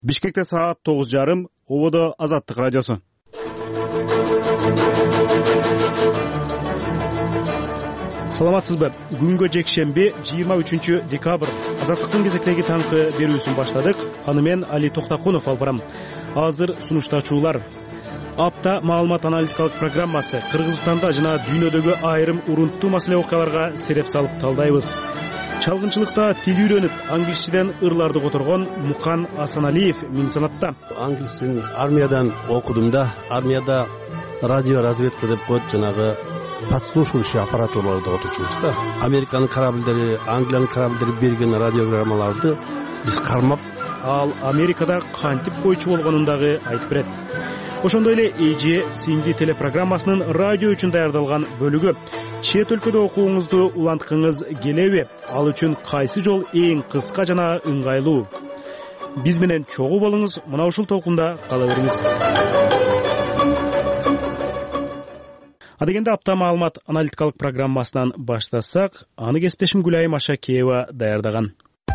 Бишкекте саат 9:30, ободо Азаттык радиосу. Саламатсызбы? Күнгө жекшемби 23 декабрь Азаттыктын кезектеги таңкы берүүсүн баштадык. Аны мен Али Токтакунов алып барам. Азыр сунуштачуулар. Апта маалымат аналитикалык программасы Кыргызстанда жана дүйнөдөгү айрым урунттуу маселе окуяларга сереп салып талдайбыз. Чалгынчылыкта тил үйрөнүп, англисчеден ырларды которгон Мукан Асаналиев миң санатта. Англисчени армиядан окудум да. Армияда радио разведка деп коет, жанагы подслушивающий аппаратураларды отурчубуз да. Американын корабльдери, Англиянын корабльдери берген радиограммаларды биз кармап, ал Америкада кантип койчу болгонун дагы айтып берет. Ошондой эле эже сиңди телепрограммасынын радио үчүн даярдалган бөлүгү. Чет өлкөдө окууңузду уланткыңыз келеби? Ал үчүн кайсы жол эң кыска жана ыңгайлуу? Биз менен чогуу болуңуз, мына ушул толкунда кала бериңиз. Адегенде апта маалымат аналитикалык программасынан баштасак, аны кесиптешим Гүлайым Ашакеева даярдаган.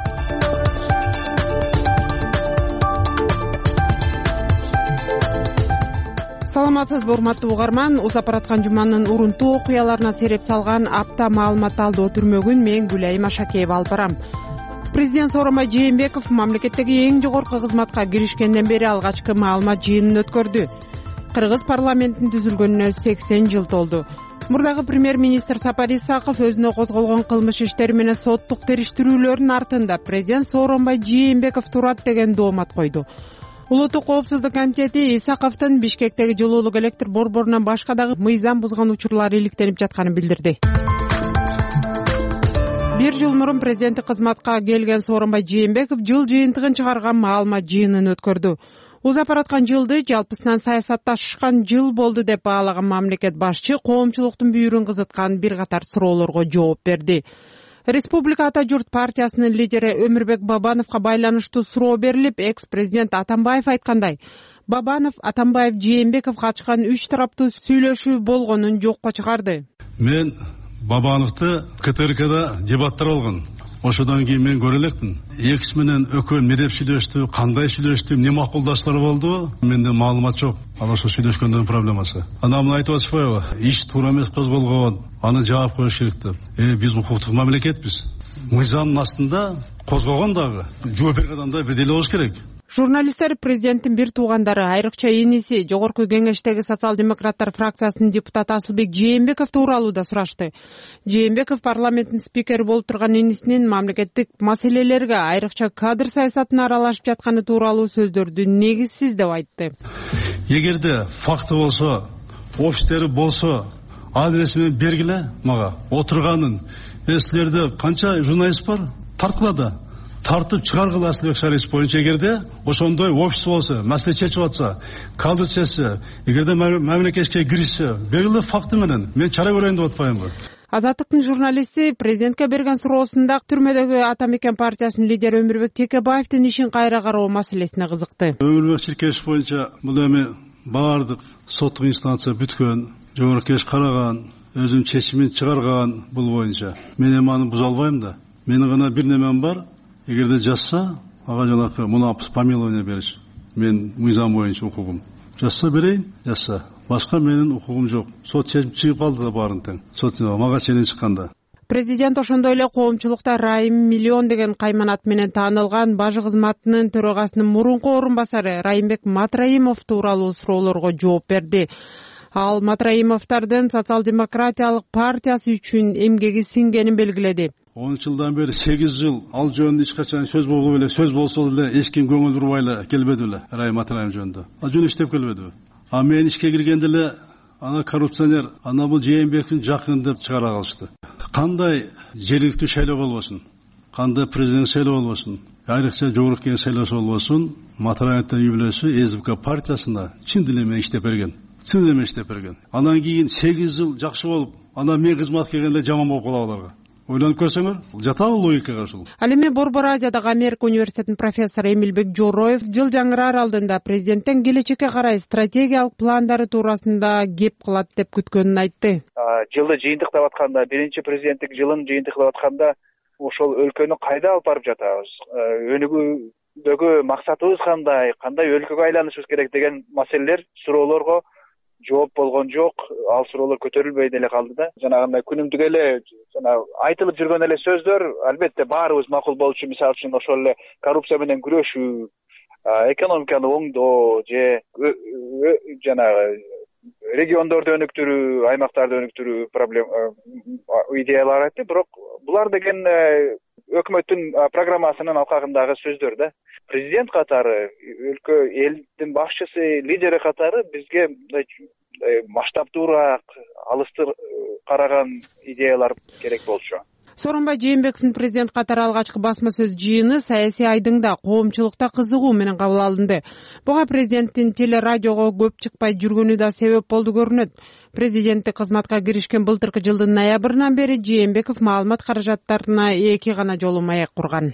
Саламатсызбы, урматтуу угарман. Узап бараткан жуманын урунттуу окуяларына сереп салган апта маалымат талдоо түрмөгүн мен Гүлайым Ашакеева алып барам. Президент Сооронбай Жээнбеков мамлекеттеги эң жогорку кызматка киришкенден бери алгачкы маалымат жыйынын өткөрдү. Кыргыз парламентинин түзүлгөнүнө 80 жыл толду. Мурдагы премьер-министр Сапар Исаков өзүнө козголгон кылмыш иштери менен соттук териштирүүлөрдүн артында президент Сооронбай Жээнбеков турат деген доомат койду. Улуттук коопсуздук комитети Исаковдун Бишкектеги жылуулук электр борборунан башка дагы мыйзам бузган учурлары иликтенип жатканын билдирди. Бир жыл мурун президенттик кызматка келген Сооронбай Жээнбеков жыл жыйынтыгын чыгарган маалымат жыйынын өткөрдү. Узап бараткан жылды жалпысынан саясатташкан жыл болду деп баалаган мамлекет башчы коомчулуктун бүйүрүн кызыткан бир катар суроолорго жооп берди. Республика Ата журт партиясынын лидери Өмүрбек Бабановго байланыштуу суроо берилип, экс-президент Атамбаев айткандай, Бабанов Атамбаев Жээнбеков катышкан 3 тараптуу сүйлөшүү болгонун жокко чыгарды. Мен Бабановду КТРКда дебаттар болгон. Ошодон кийин мен көрө элекмин. Экс менен экөө медеп сүйлөштү, кандай сүйлөштү, эмне макулдаштар болду? Менде маалымат жок. Ал ошо сүйлөшкөндөрдүн проблемасы. Ана мына айтып атышпайбы? Иш туура эмес козголгон, аны жаап коюш керек деп. Биз укуктук мамлекетпиз. Мыйзамдын астында козголгон дагы жооп берген адамдар бирдей болуш керек. Журналисттер президенттин бир туугандары, айрыкча иниси, жогорку кеңештеги социал-демократтар фракциясынын депутаты Асылбек Жээнбеков тууралуу да сурашты. Жээнбеков парламенттин спикери болуп турган инисинин мамлекеттик маселелерге, айрыкча кадр саясатына аралашып жатканы тууралуу сөздөрдү негизсиз деп айтты. Эгерде факты болсо, офистери болсо, адресин бергиле мага. Отурганын. Силерде канча журналист бар? Тарткыла тартып чыгаргыла Асылбек Шарипович боюнча эгерде ошондой офис болсо, маселе чечип атса, кадр чечсе, эгерде мамлекетке киришсе, бергиле факты менен. Мен чара көрөйүн деп атпаймынбы? Азаттыктын журналисти президентке берген суроосунда түрмөдөгү Ата Мекен партиясынын лидери Өмүрбек Текебаевдин ишин кайра кароо маселесине кызыкты. Өмүрбек Чиркешев боюнча бул эми баардык соттук инстанция бүткөн, жогорку кеңеш караган, өзүнүн чечимин чыгарган бул боюнча. Мен эми аны буза албайм да. Менин гана бир немем бар. Эгерде жазса, ага жанакы муну помилование бериш. Мен мыйзам боюнча укугум. Жазса берейин, жазса. Башка менин укугум жок. Сот чечип чыгып калды да баарын тең. Сот мага ченен чыкканда. Президент ошондой эле коомчулукта Райым Миллион деген кайманат менен таанылган бажы кызматынын төрагасынын мурунку орун басары Райымбек Матраимов тууралуу суроолорго жооп берди. Ал Матраимовдардын социал-демократиялык партиясы үчүн эмгеги сиңгенин белгиледи. 10 жылдан бери 8 жыл ал жөнүндө эч качан сөз болгон эле, сөз болсо эле эч ким көңүл бурбай эле келбеди эле Райым Матраимов жөнүндө. Ал жөн иштеп келбеди. А мен ишке киргенде эле ана коррупционер, ана бул Жээнбековдун жакын деп чыгара калышты. Кандай жергиликтүү шайлоо болбосун, кандай президент шайлоо болбосун, айрыкча жогорку кеңеш шайлоосу болбосун, Матраимовдун үй-бүлөсү СБК партиясында чын дилеме иштеп берген. Анан кийин 8 жыл жакшы болуп, анан мен кызматка келгенде жаман болуп калаларга. Ойлонуп көрсөңөр, жатабы логикага ушул? Ал эми Борбор Азиядагы Америка университетинин профессору Эмилбек Жороев жыл жаңыраар алдында президенттен келечекке карай стратегиялык пландары туурасында кеп кылат деп күткөнүн айтты. Жылды жыйынтыктап атканда, биринчи президенттик жылын жыйынтыктап атканда ошол өлкөнү кайда алып барып жатабыз? Өнүгүү максатыбыз кандай өлкөгө айланышыбыз керек деген маселелер, суроолорго жооп болгон жок. Ал суроолор көтөрүлбөй деле калды да. Жанагындай күнүмдүк эле айтылып жүргөн эле сөздөр албетте баарыбыз макул болчу. Мисалы үчүн ошол эле коррупция менен күрөшүү, экономиканы оңдоо же жанагы региондорду өнүктүрүү, аймактарды өнүктүрүү идеялар айтты. Бирок булар деген өкмөттүн программасынын алкагындагы сөздөр да. Президент катары, өлкө элдин башчысы, лидери катары бизге масштабдуураак, алыстыр караган идеялар керек болчу. Сооронбай Жээнбековдун президент катары алгачкы басма сөз жыйыны саясий айдыңда коомчулукта кызыгуу менен кабыл алынды. Буга президенттин телерадиого көп чыкпай жүргөнү да себеп болду көрүнөт. Президенттик кызматка киришкен былтыркы жылдын ноябрынан бери Жээнбеков маалымат каражаттарына 2 гана жолу маек курган.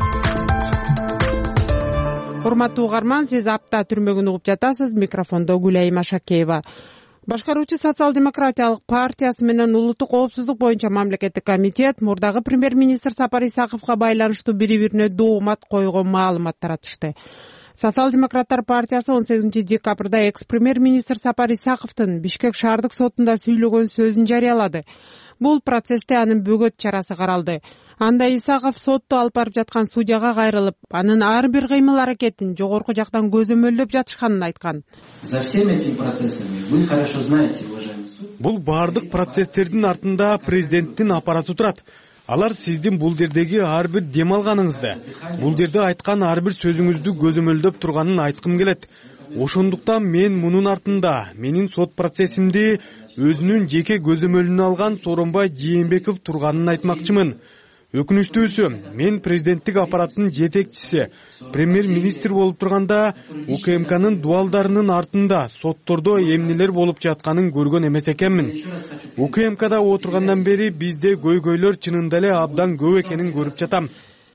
Урматтуу угарман, сиз апта түрмөгүн угуп жатасыз. Микрофондо Гүлай Машакеева. Башкаруучу социал-демократиялык партиясы менен улуттук коопсуздук боюнча мамлекеттик комитет мурдагы премьер-министр Сапар Исаковго байланыштуу бири-бирине доомат койгон маалымат таратышты. Социал-демократтар партиясы 18 декабрда экс-премьер-министр Сапар Исаковдун Бишкек шаардык сотунда сүйлөгөн сөзүн жарыялады. Бул процессте анын бөгөт чарасы каралды. Анда Исаков сотто алып барып жаткан судьяга кайрылып, анын ар бир кыймыл-аракетин жогорку жактан көзөмөлдөп жатышканын айткан. За всеми этими процессами вы хорошо знаете, уважаемый суд. Бул баардык процесстердин артында президенттин аппараты турат. Алар сиздин бул жердеги ар бир дем алганыңызды, бул жерде айткан ар бир сөзүңүздү көзөмөлдөп турганын айткым келет. Ошондуктан мен мунун артында менин сот процессимди өзүнүн жеке көзөмөлүнө алган Сооронбай Жээнбеков турганын айтмакчымын. Өкүнүчтүүсү, мен президенттик аппараттын жетекчиси, премьер-министр болуп турганда УКМКнын дуалдарынын артында соттордо эмнелер болуп жатканын көргөн эмес экенмин. УКМКда отургандан бери бизде көйгөйлөр чынында эле абдан көп экенин көрүп жатам.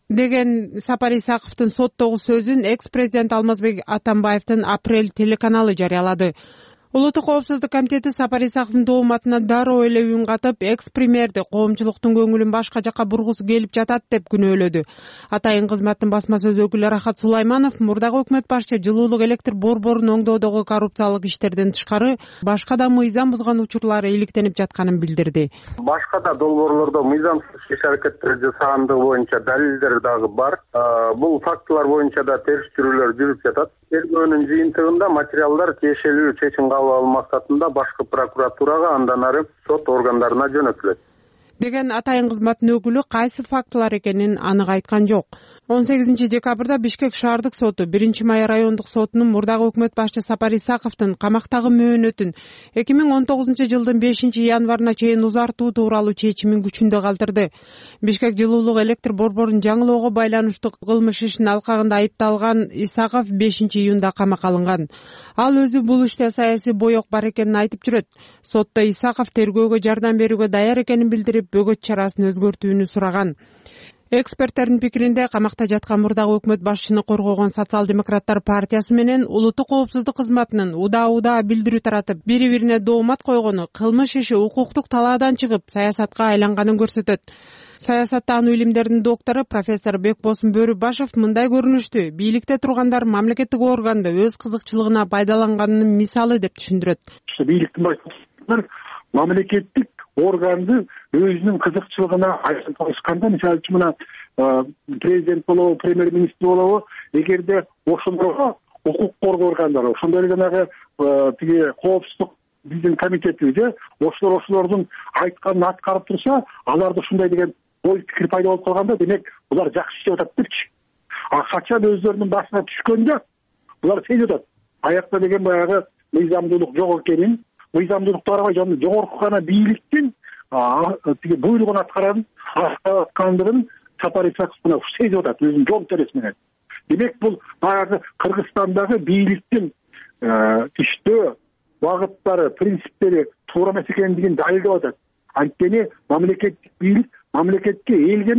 Деген Сапар Исаковдун соттогу сөзүн экс-президент Алмазбек Атамбаевдин Апрель телеканалы жарыялады. Улуттук коопсуздук комитети Сапар Исаковдун дооматына дароо эле үн катып, экс-премьерди коомчулуктун көңүлүн башка жакка бургусу келип жатат деп күнөөлөдү. Атайын кызматтын басма сөз өкүлү Рахат Сулайманов мурдагы өкмөт башчы жылуулук электр борборун оңдоодогу коррупциялык иштерден тышкары башка да мыйзам бузган учурлар иликтенип жатканын билдирди. Башка да долбоорлордо мыйзамсыз иш-аракеттер жасагандыгы боюнча далилдер дагы бар. Бул фактылар боюнча да териштирүүлөр жүрүп жатат. Тергөөнүн жыйынтыгында материалдар тиешелүү чечим кабыл алуу максатында башкы прокуратурага андан ары сот органдарына жөнөтүлөт. Деген атайын кызматтын өкүлү кайсы фактылар экенин анык айткан жок. 18 декабрда Бишкек шаардык соту 1 май райондук сотунун мурдагы өкмөт башчы Сапар Исаковдун камактагы мөөнөтүн 2019 жылдын 5 январына чейин узартуу тууралуу чечимин күчүндө калтырды. Бишкек жылуулук электр борборун жаңылоого байланыштуу кылмыш ишинин алкагында айыпталган Исаков 5 июнда камакка алынган. Ал өзү бул иште саясий боек бар экенин айтып жүрөт. Сотто Исаков тергөөгө жардам берүүгө даяр экенин билдирип, бөгөт чарасын өзгөртүүнү сураган. Эксперттердин пикиринде камакта жаткан мурдагы өкмөт башчыны коргогон социал-демократтар партиясы менен улуттук коопсуздук кызматынын удаа билдирүү таратып, бири-бирине доомат койгону кылмыш иши укуктук талаадан чыгып саясатка айланганын көрсөтөт. Саясаттануу илимдеринин доктору профессор Бекбосун Бөрүбашев мындай көрүнүштү бийликте тургандар мамлекеттик органды өз кызыкчылыгына пайдаланганынын мисалы деп түшүндүрөт. Бийликтин башчылары мамлекеттик органды өзүнүн кызыкчылыгына айлантышканда, мисалы үчүн мына президент болобу, премьер-министр болобу, эгерде ошолорго укук коргоо органдары, ошондой эле жанагы тиги коопсуздук биздин комитети же ошолордун айтканын аткарып турса, аларда ушундай деген ой пикир пайда болуп калганда, демек булар жакшы иштеп атат депчи. Качан өздөрүнүн башына түшкөндө булар сезип атат. Аякта деген баягы мыйзамдуулук жок экенин, мыйзамдуулукту карабай жогорку гана бийликтин тиги буйругун аткандыгын Сапар Исаков мына сезип атат өзүнүн жол терesi менен. Демек бул баягы Кыргызстандагы бийликтин иштөө багыттары, принциптери туура эмес экендигин далилдеп атат. Анткени мамлекеттик бийлик мамлекетке элге эмес,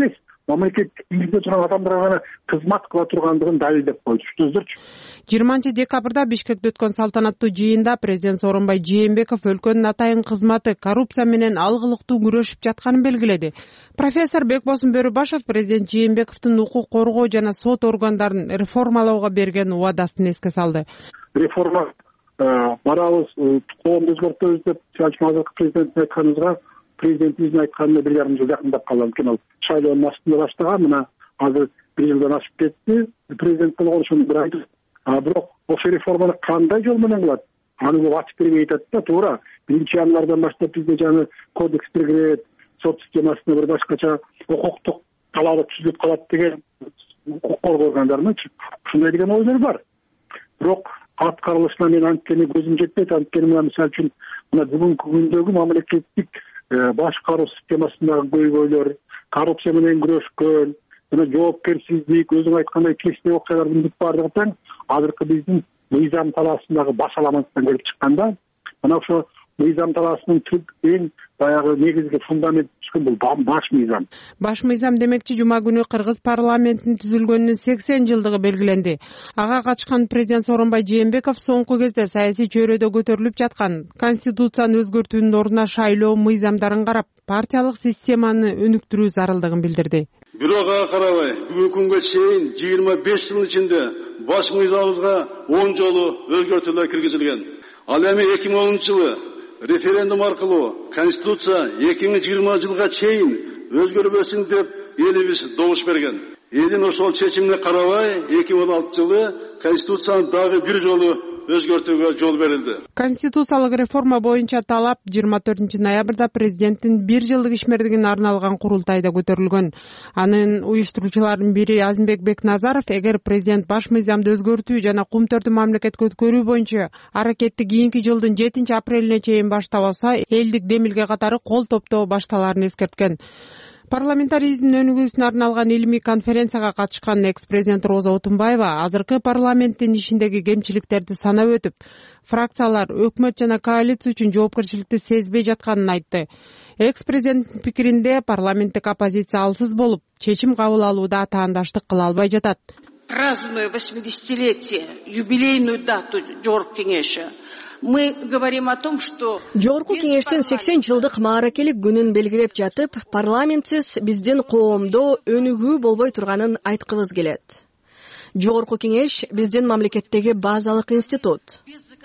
мамлекеттик бийликте турган адамдарга гана кызмат кыла тургандыгын далилдеп койду. Түшүндүңүздөрчү. 20-декабрда Бишкекте өткөн салтанаттуу жыйында президент Сооронбай Жээнбеков өлкөнүн атайын кызматы коррупция менен алгылыктуу күрөшүп жатканын белгиледи. Профессор Бекбосун Бөрүбашев президент Жээнбековдун укук коргоо жана сот органдарын реформалоого берген убадасын эске салды. Реформа барабыз, коомду өзгөртөбүз деп азыркы президенттин айтканыбызга президентибиздин айтканына 1,5 жыл жакындап калган. Анткени ал шайлоонун астында баштаган, мына азыр 1 жылдан ашып кетти. Президент болгон ошону бир айтып, бирок ошо реформаны кандай жол менен кылат? Аны көп ачык бербей айтат да, туура. 1-январдан баштап бизде жаңы кодекстер кирет, сот системасына бир башкача укуктук талабы түзүлүп калат деген укук коргоо органдарынынчы ушундай деген ойлор бар. Бирок аткарылышына мен анткени көзүм жетпейт. Анткени мисалы үчүн мына бүгүнкү күндөгү мамлекеттик башкаруу системасындагы көйгөйлөр, коррупция менен күрөшкөн, жана жоопкерсиздик, өзүң айткандай кечтеги окуялардын бүт баардыгы тең азыркы биздин мыйзам талаасындагы баш аламаттан келип чыкканда, мына ошо мыйзам талаасынын түп эң баягы негизги фундамент түшкөн бул баш мыйзам. Баш мыйзам демекчи жума күнү Кыргыз парламентинин түзүлгөнүнүн 80 жылдыгы белгиленди. Ага катышкан президент Сооронбай Жээнбеков соңку кезде саясий чөйрөдө көтөрүлүп жаткан конституцияны өзгөртүүнүн ордуна шайлоо мыйзамдарын карап, партиялык системаны өнүктүрүү зарылдыгын билдирди. Бирок ага карабай, бүгүнкү күнгө чейин 25 жылдын ичинде баш мыйзамыбызга 10 жолу өзгөртүүлөр киргизилген. Ал эми 2010 жылы референдум аркылуу Конституция 2020 жылга чейин өзгөрбөсүн деп элибиз добуш берген. Элдин ошол чечимине карабай 2016 жылы Конституцияны дагы бир жолу өзгөртүүгө жол берилди. Конституциялык реформа боюнча талап 24 ноябрда президенттин 1 жылдык ишмердигине арналган курултайда көтөрүлгөн. Анын уюштуруучуларынын бири Азимбек Бекназаров, эгер президент баш мыйзамды өзгөртүү жана кумтөрдү мамлекетке өткөрүү боюнча аракетти кийинки жылдын 7 апрелине чейин баштап алса, элдик демилге катары кол топтоо башталарын эскерткен. Парламентаризмдин өнүгүүсүнө арналган илимий конференцияга катышкан экс-президент Роза Отунбаева азыркы парламенттин ишиндеги кемчиликтерди санап өтүп, фракциялар өкмөт жана коалиция үчүн жоопкерчиликти сезбей жатканын айтты. Экс-президенттин пикиринде парламенттик оппозиция алсыз болуп, чечим кабыл алууда таандаштык кыла албай жатат. Празднуя 80-летие, юбилейную дату Жогорку кеңеши, мы говорим о том, что Жогорку кеңештин 80 жылдык мааракелик күнүн белгилеп жатып, парламентсиз биздин коомдо өнүгүү болбой турганын айткыбыз келет. Жогорку кеңеш биздин мамлекеттеги базалык институт.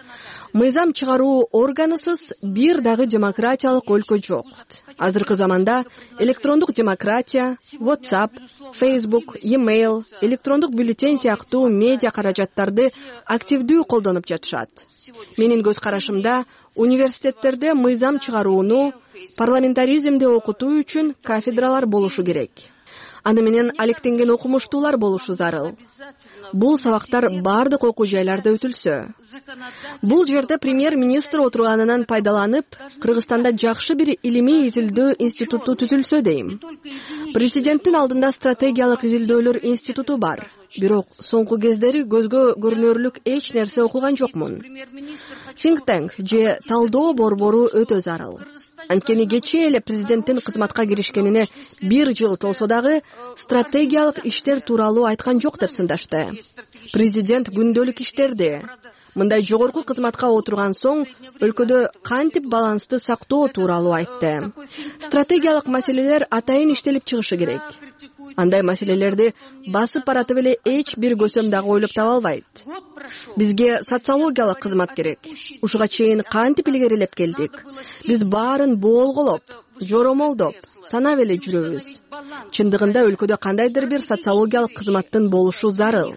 Мыйзам чыгаруу органысыз бир дагы демократиялык өлкө жок. Азыркы заманда электрондук демократия, WhatsApp, Facebook, e-mail, электрондук бюллетень сыяктуу медиа каражаттарды активдүү колдонуп жатышат. Менин көз карашымда университеттерде мыйзам чыгарууну, парламентаризмди окутуу үчүн кафедралар болушу керек. Аны менен алектенген окумуштуулар болушу зарыл. Бул сабактар бардык окуу жайларда өтүлсө. Бул жерде премьер-министр отурганынан пайдаланып, Кыргызстанда жакшы бир илимий изилдөө институту түзүлсө дейм. Президенттин алдында стратегиялык изилдөөлөр институту бар. Бирок соңку кездери көзгө көрүнөрлүк эч нерсе окуган жокмун. Think tank же талдоо борбору өтө зарыл. Анткени кечээ эле президенттин кызматка киришкенине 1 жыл толсо дагы стратегиялык иштер тууралуу айткан жок деп сындашты. Президент күндөлүк иштерди. Мындай жогорку кызматка отурган соң өлкөдө кантип балансты сактоо тууралуу айтты. Стратегиялык маселелер атайын иштелип чыгышы керек. Андай маселелерди басып баратып эле эч бир көсөм дагы ойлоп таба албайт. Бизге социологиялык кызмат керек. Ушуга чейин кантип илгерилеп келдик. Биз баарын боолголоп, жоромолдоп, санап эле жүрөбүз. Чындыгында өлкөдө кандайдыр бир социологиялык кызматтын болушу зарыл.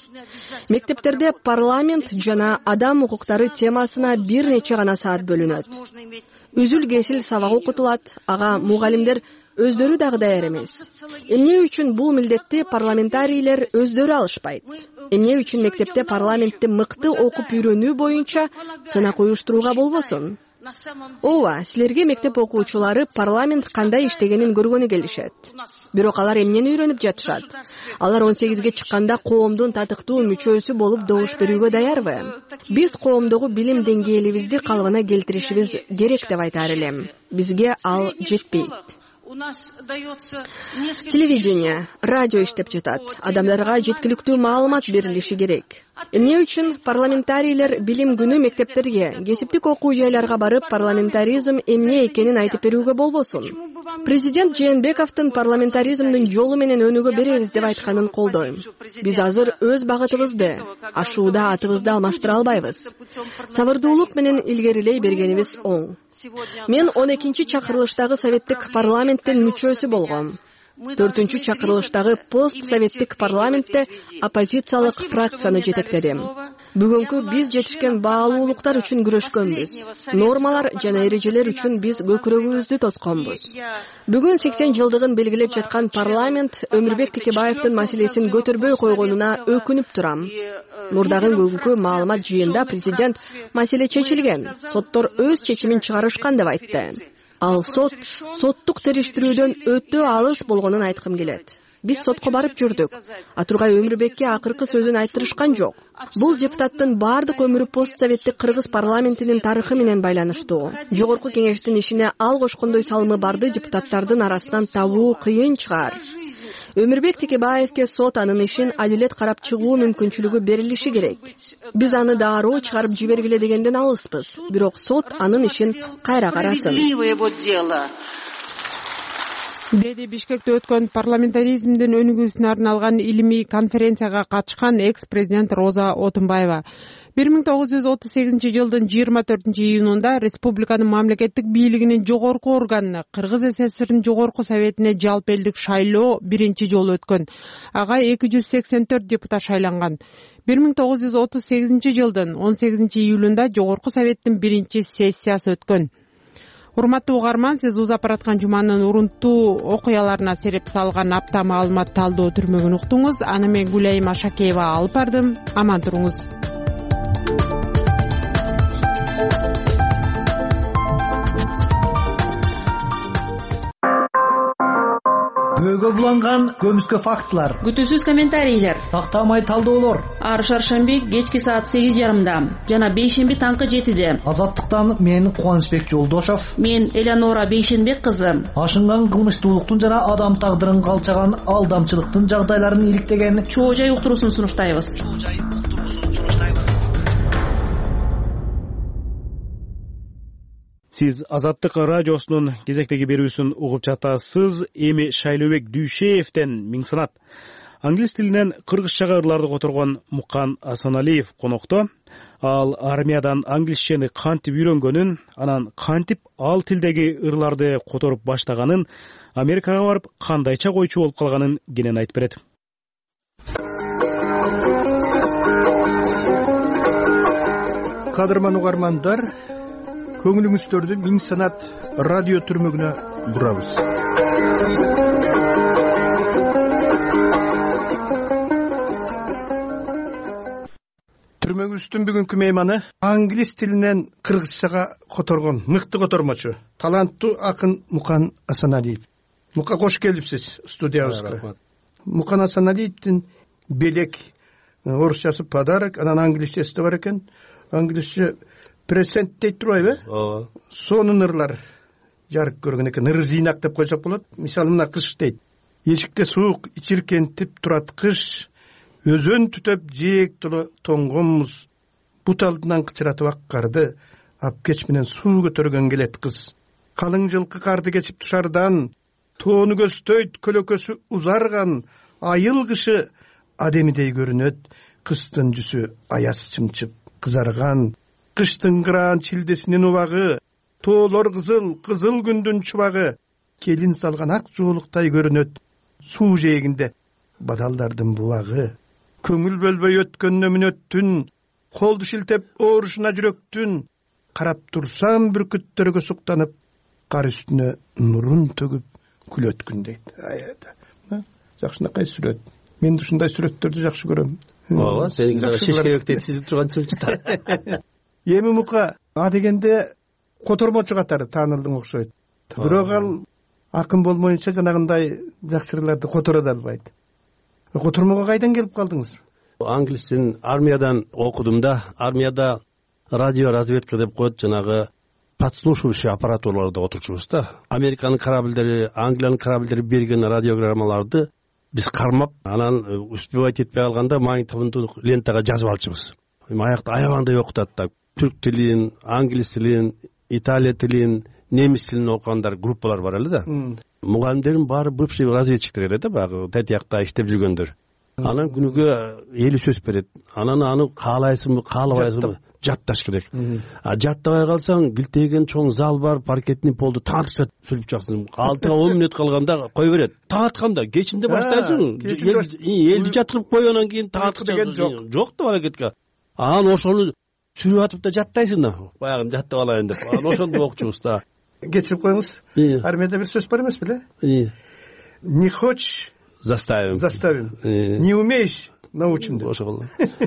Мектептерде парламент жана адам укуктары темасына бир нече гана саат бөлүнөт. Үзүл-кесил сабак окутулат, ага мугалимдер өздөрү дагы даяр эмес. Эмне үчүн бул милдетти парламентарийлер өздөрү алышпайт? Эмне үчүн мектепте парламентти мыкты окуп үйрөнүү боюнча сынак уюштурууга болбосун? Ооба, силерге мектеп окуучулары парламент кандай иштегенин көргөнү келишет. Бирок алар эмнени үйрөнүп жатышат? Алар 18ге чыкканда коомдун татыктуу мүчөсү болуп добуш берүүгө даярбы? Биз коомдогу билим деңгээлибизди калыбына келтиришибиз керек деп айтаар элем. Бизге ал жетпейт. телевидение, радио иштеп жатат. Адамдарга жеткиликтүү маалымат берилиши керек. Эмне үчүн парламентарийлер билим күнү мектептерге, кесиптик окуу жайларга барып, парламентаризм эмне экенин айтып берүүгө болбосун? Президент Жээнбековдун парламентаризмдин жолу менен өнүгө беребиз деп айтканын колдойм. Биз азыр өз багытыбызды, ашууда атыбызды алмаштыра албайбыз. Сабырдуулук менен илгерилей бергенибиз оң. Мен 12-чи чакырылыштагы советтик парламенттин мүчөсү болгом. 4-чү чакырылыштагы пост-советтик парламентте оппозициялык фракцияны жетектедим. Бүгүнкү биз жетишкен баалуулуктар үчүн күрөшкөнбүз. Нормалар жана эрежелер үчүн биз көкүрөгүбүздү тосконбуз. Бүгүн 80 жылдыгын белгилеп жаткан парламент Өмүрбек Текебаевдин маселесин көтөрбөй койгонуна өкүнүп турам. Мурдагы бүгүнкү маалымат жыйында президент маселе чечилген, соттор өз чечимин чыгарышкан деп айтты. Ал соттук териштирүүдөн өтө алыс болгонун айткым келет. Биз сотко барып жүрдүк. Атургай Өмүрбекке акыркы сөзүн айттырышкан жок. Бул депутаттын бардык өмүрү постсоветтик кыргыз парламентинин тарыхы менен байланыштуу. Жогорку кеңештин ишине ал кошкондой салымы барды депутаттардын арасынан табуу кыйын чыгар. Өмүрбек Текебаевке сот анын ишин адилет карап чыгуу мүмкүнчүлүгү берилиши керек. Биз аны дароо чыгарып жибергиле дегенден алыспыз. Бирок сот анын ишин кайра карасын. Деди Бишкекте өткөн парламентаризмдин өнүгүүсүнө арналган илимий конференцияга катышкан экс-президент Роза Отунбаева. 1938 жылдын 24-июнунда республиканын мамлекеттик бийлигинин жогорку органына, Кыргыз СССРдин жогорку советине жалпы элдик шайлоо биринчи жолу өткөн. Ага 284 депутат шайланган. 1938 жылдын 18-июлунда жогорку советтин биринчи сессиясы өткөн. Урматтуу угарман, сиз узап бараткан жуманын урунттуу окуяларына сереп салган апта маалымат талдоо түрмөгүн уктуңуз. Аны мен Гүлайым Ашакеева алып бардым. Аман туруңуз. Көйгө буланган көмүскө фактылар, күтүүсүз комментарийлер, тактамай талдоолор. Ар шаршемби кечки саат 8:30, жана бейшемби таңкы 7:00. Азаттыктан мен Кубанычбек Жолдошов, мен Элеонора Бейшенбек кызы. Ашынган кылмыштуулуктун жана адам тагдырын калчаган алдамчылыктын жагдайларын иликтеген Чоо жай уктуруусун сунуштайбыз. Сиз Азаттык радиосунун кезектеги берүүсүн угуп жатасыз. Эми Шайлообек Дүйшеевден миң санат. Англис тилинен кыргызчага ырларды которгон Мукан Асаналиев конокто. Ал армиядан англисчени кантип үйрөнгөнүн, анан кантип ал тилдеги ырларды которуп баштаганын, Америкага барып кандайча койчу болуп калганын кенен айтып берет. Кадырман угармандар, көңүлүңүздөрдү миң санат радио түрмөгүнө бурабыз. Түрмөгүбүздүн бүгүнкү мейманы англис тилинен кыргызчага которгон мыкты котормочу, таланттуу акын Мукан Асаналиев. Мука, кош келипсиз студиябызга. Мукан Асаналиевдин белек орусчасы подарок, анан англисчеси бар экен. Англисче present дейт турбайбы? Ооба. Сонун ырлар жарык көргөн экен. Ыр зыйнак деп койсок болот. Мисалы мына кыш дейт. Эшикте суук ичиркентип турат кыш, өзөн түтөп жээк толо тоңгон муз. Бут алдынан кычыратып ак карды, апкеч менен суу көтөргөн келет кыз. Калың жылкы карды кечип тушардан, тоону көздөйт көлөкөсү узарган, айыл кышы адемидей көрүнөт, кыстын жүзү аяз чымчып кызарган. Кыштын кыраан чилдесинин убагы, тоолор кызыл, кызыл күндүн чубагы, келин салган ак жоолуктай көрүнөт, суу жээгинде бадалдардын бубагы. Көңүл бөлбөй өткөн өмүнөттүн, колду шилтеп оорушуна жүрөктүн, карап турсам бүркүттөргө суктанып, кар үстүнө нурун төгүп күлөткүн дейт. Жакшынакай сүрөт. Мен ушундай сүрөттөрдү жакшы көрөм. Ооба, сенин шешкебектей тизип турган чымчтар. Эми Мука, а дегенде котормочу катары таанылдың окшойт. Бирок ал акын болмоюнча жанагындай жакшы ырларды которо да албайт. Котормого кайдан келип калдыңыз? Англистин армиядан окудум да, армияда радио разведка деп коет, жанагы подслушивающий аппаратураларда отурчубуз да. Американын корабльдери, Англиянын корабльдери берген радиограммаларды биз кармап, анан успевать этпей калганда магнитофондук лентага жазып алчубуз. Аякта аябандай окутат да. Түрк тилин, англис тилин, Италия тилин, немис тилин окугандар группалар бар эле да. Мугалимдердин баары бывший разведчиктер эле да, баягы тетиякта иштеп жүргөндөр. Анан күнүгө 50 сөз берет. Анан аны каалайсыңбы, каалабайсыңбы жатташ керек. Жаттабай калсаң, билтеген чоң зал бар, паркетный полду таатышат сүрүп чаксың. Алтыга 10 мүнөт калганда кой берет. Таатканда кечинде баштайсың. Элди жаткырып кой, анан кийин таатыкчан жок да аракетке. Анан ошону сүрүп атып да жаттайсың да. Баягы жаттап алайын деп. Анан ошондо окучубуз да. Кечирип коюңуз. Армияда бир сөз бар эмес беле? Не хочешь, заставим. Не умеешь, научим деп. Ошол.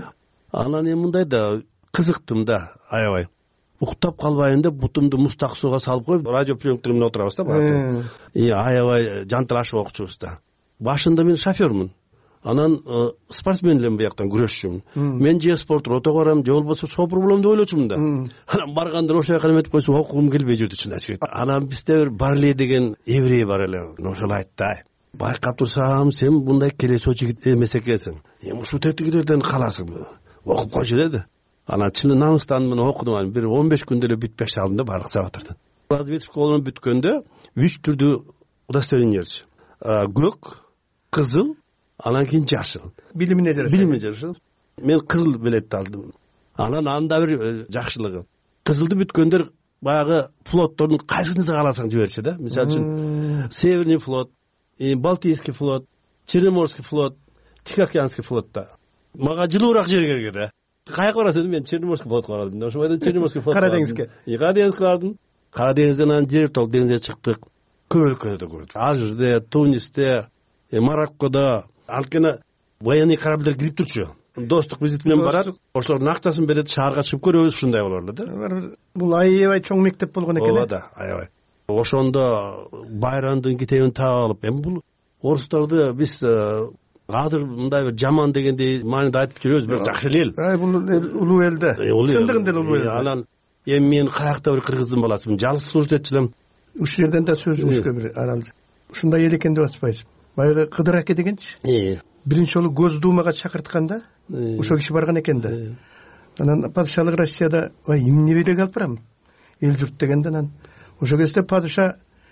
Анан эми мындай да кызыктым да, аябай. Уктап калбайын деп бутумду мустак сууга салып коюп, радиоприемниктер менен отурабыз да баягы. Аябай жантырашып окучубуз да. Башында мен шофёрмун. Анан спортсмен элем бияктан күрөшчүмүн. Мен же спорт ротого барам, же болбосо шопур болом деп ойлочумун да. Анан барганда ошол жака эметип койсо окугум келбей жүрдү чын ачык. Анан бизде бир Барлей деген еврей бар эле. Ошол айтты: "Байкап турсам, сен мындай келесоо жигит эмес экенсиң. Эми ушул тетигилерден каласың. Окуп койчу" деди. Анан чын намыстан мен окудум, анан бир 15 күндө эле бүтпөй алдым да баардык сабактарды. Развед школаны бүткөндө 3 түрдүү удостоверениеч. Көк, кызыл, анан кийин жашыл. Билимине жашыл. Мен кызыл билетти алдым. Анан анда бир жакшылыгы. Кызылды бүткөндөр баягы флоттордун кайсысын кааласаң жиберчү да. Мисалы үчүн Северный флот, Балтийский флот, Черноморский флот, Тихоокеанский флотта. Мага жылуураак жер керек да. Каяка барасың? Мен Черноморский флотко бардым. Ошо бойдон Черноморский флот. Кара деңизге. Кара деңизге бардым. Кара деңизден анан жер толук деңизге чыктык. Көп өлкөдө көрдүк. Алжирде, Тунисте, Мароккодо. Анткени военный корабльдер кирип турчу. Достук визит менен барат. Ошолордун акчасын берет, шаарга чыгып көрөбүз, ушундай болорлу да. Бул аябай чоң мектеп болгон экен. Ооба да, аябай. Ошондо байрандын китебин таап алып, эми бул орустарды биз азыр мындай бир жаман дегендей мааниде айтып жүрөбүз, бирок жакшы эл. Бул улуу элде. Чындыгында эле улуу эл. Анан эми мен каякта бир кыргыздын баласымын, жалгыз служить этчилем. Ушул жерден да сөзүңүзгө бир аралды. Ушундай эл экен деп атпайсыз. Баягы Кыдыр аке дегенчи. Биринчи жолу Госдумага чакыртканда ошол киши барган экен да. Анан падышалык Россияда эмне белек алып барам? Эл журт дегенде анан ошол кезде падыша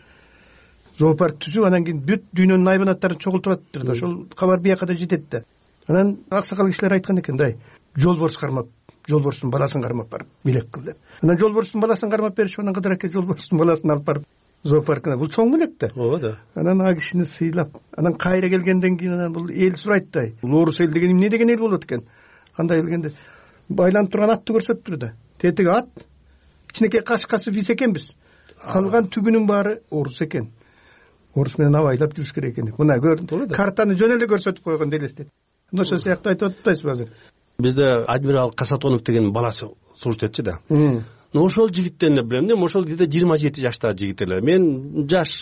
зоопарк түзүп, анан кийин бүт дүйнөнүн айбанаттарын чогултуп атыптыр да. Ошол кабар бияка да жетет да. Анан аксакал кишилер айткан экен да, жолборс кармап, жолборстун баласын кармап барып белек кыл деп. Анан жолборстун баласын кармап беришип, анан Кыдыр аке жолборстун баласын алып барып зоопаркына. Бул чоң белек да. Ооба да. Анан а кишини сыйлап, анан кайра келгенден кийин анан бул эл сурайт да. Бул орус эл деген эмне деген эл болот экен? Кандай келгенде байланып турган атты көрсөттүр да. Тетиги ат, кичинекей кашкасы биз экенбиз. Калган түгүнүн баары орус экен. Орус менен абайлап жүрүш керек экен. Мына көр, картаны жөн эле көрсөтүп койгон делестет. Ошол сыяктуу айтып атпайсызбы азыр? Бизде адмирал Касатонов деген баласы служить этчи да. Ошол жигиттен эле билем да, ошол кезде 27 жаштагы жигит эле. Мен жаш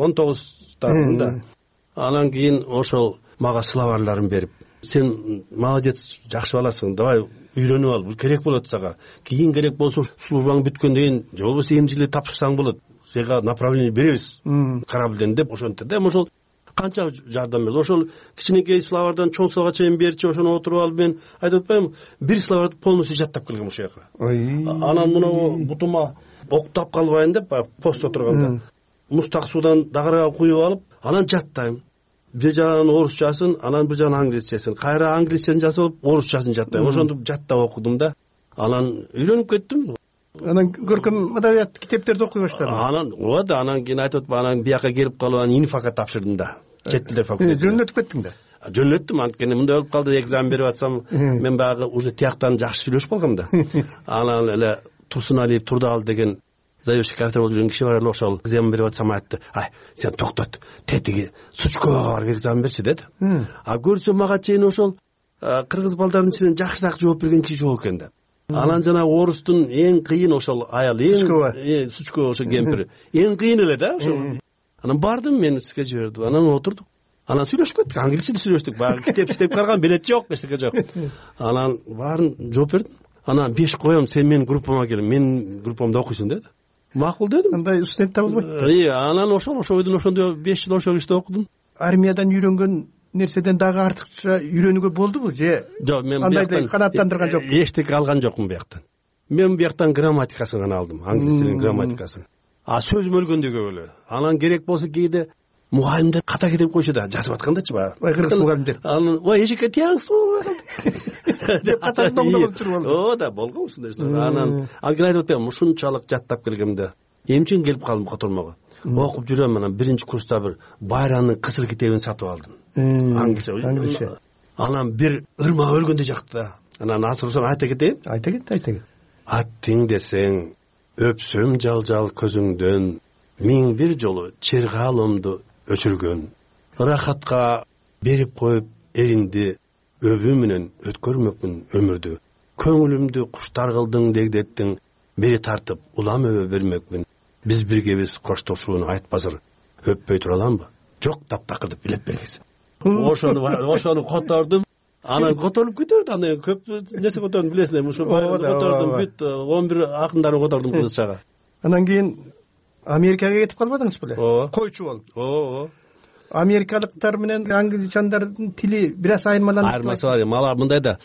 19-тамын да. Анан кийин ошол мага словарларын берип, сен молодец, жакшы баласың, давай үйрөнүп ал, бул керек болот сага. Кийин керек болсо службаң бүткөндөн кийин же болбосо эмчилик тапшырсаң болот. Сага направление беребиз корабльден деп ошентти да. Ошол канча жардам берди. Ошол кичинекей словардан чоң словарга чейин берчи, ошону отуруп алып мен айтып атпаймынбы, бир словарды полностью жаттап келгем ошол жака. Анан муну бутума октап калбайын деп пост отурганда мустак суудан дагырага куюп алып, анан жаттайм. Бир жагын орусчасын, анан бир жагын англисчесин, кайра англисчесин жазып алып, орусчасын жаттайм. Ошондо жаттап окудум да. Анан үйрөнүп кеттим. Анан көркөм адабият китептерди окуй баштадым. Анан ооба да, анан кийин айтып атпаймынбы, анан бияка келип калып, анан инфака тапшырдым да. Чет тилдер факультетине. Жөнөтүп кеттиң да. Жөнөттүм, анткени мындай болуп калды, экзамен берип атсам, мен баягы уже тияктан жакшы сүйлөшүп калгам да. Анан эле Турсуналиев Турдал деген заведующий кафедра болуп жүргөн киши бар эле, ошол экзамен берип атсам айтты: "Ай, сен токтот, тетиги Сучковага барып экзамен берчи" деди. А көрсөм мага чейин ошол кыргыз балдардын ичинен жакшыраак жооп берген киши жок экен да. Анан жана орустун эң кыйын ошол аял, Сучкова ошо кемпир. Эң кыйын эле да ошол. Анан бардым, мен сизге жибердим. Анан отурдук. Анан сүйлөшүп кеттик, англисче сүйлөштүк. Баягы китеп караган билет жок, эчтеке жок. Анан баарын жооп бердим. Анан 5 коем, сен менин группама кел, менин группамда окуйсуң деди. макул дедим. андай студент табылбайт. Анан ошол бойдон ошондо 5 жыл ошол иште окудум. Армиядан үйрөнгөн нерседен дагы артыкча үйрөнүүгө болдубу же? Жок, мен андайды канааттандырган жок. Эчтеке алган жокмун бияктан. Мен бияктан грамматикасын гана алдым, англис тилинин грамматикасын. Сөзүм өлгөндө көп эле. Анан керек болсо кээде мугалимдер ката кетип койчу да, жазып аткандачы баягы. Кыргыз мугалимдер. Анан эжеке тияңызбы деп катасында болуп жүрүп да, болгон ушундай. Анан анткени айтып атам, ушунчалык жаттап келгемде эмче келип калдым котормого. Окуп жүрөм, анан 1-курста бир Байранын Кысыл китебин сатып алдым. Англисче. Анан бир ырмак өлгөндө жакты да. Анан асырсам айта кетейин. Айта кет. Аттың десең, өпсөм жал-жал көзүңдөн, миң бир жолу чыргалымды өчүргөн. Рахатка берип коюп эринди, өбү менен өткөрмөкмүн өмүрдү. Көңүлүмдү куштар кылдың дегдеттиң, бери тартып улам өбө бермекмин. Биз биргебиз коштошууну айтпазыр, өппөй тура аламбы? Жок, таптакыр деп билеп бергиз. Ошону котордум. Анан которуп кетерди, анан көп нерсе котордум, билесиңер, ушу котордум, бүт 11 акындарын котордум кызчага. Анан кийин Америкага кетип калбадыңыз беле? Койчу болуп. Америкалыктар менен англичандардын тили бир аз айырмаланып. Айырмасы бар. Алар мындай да.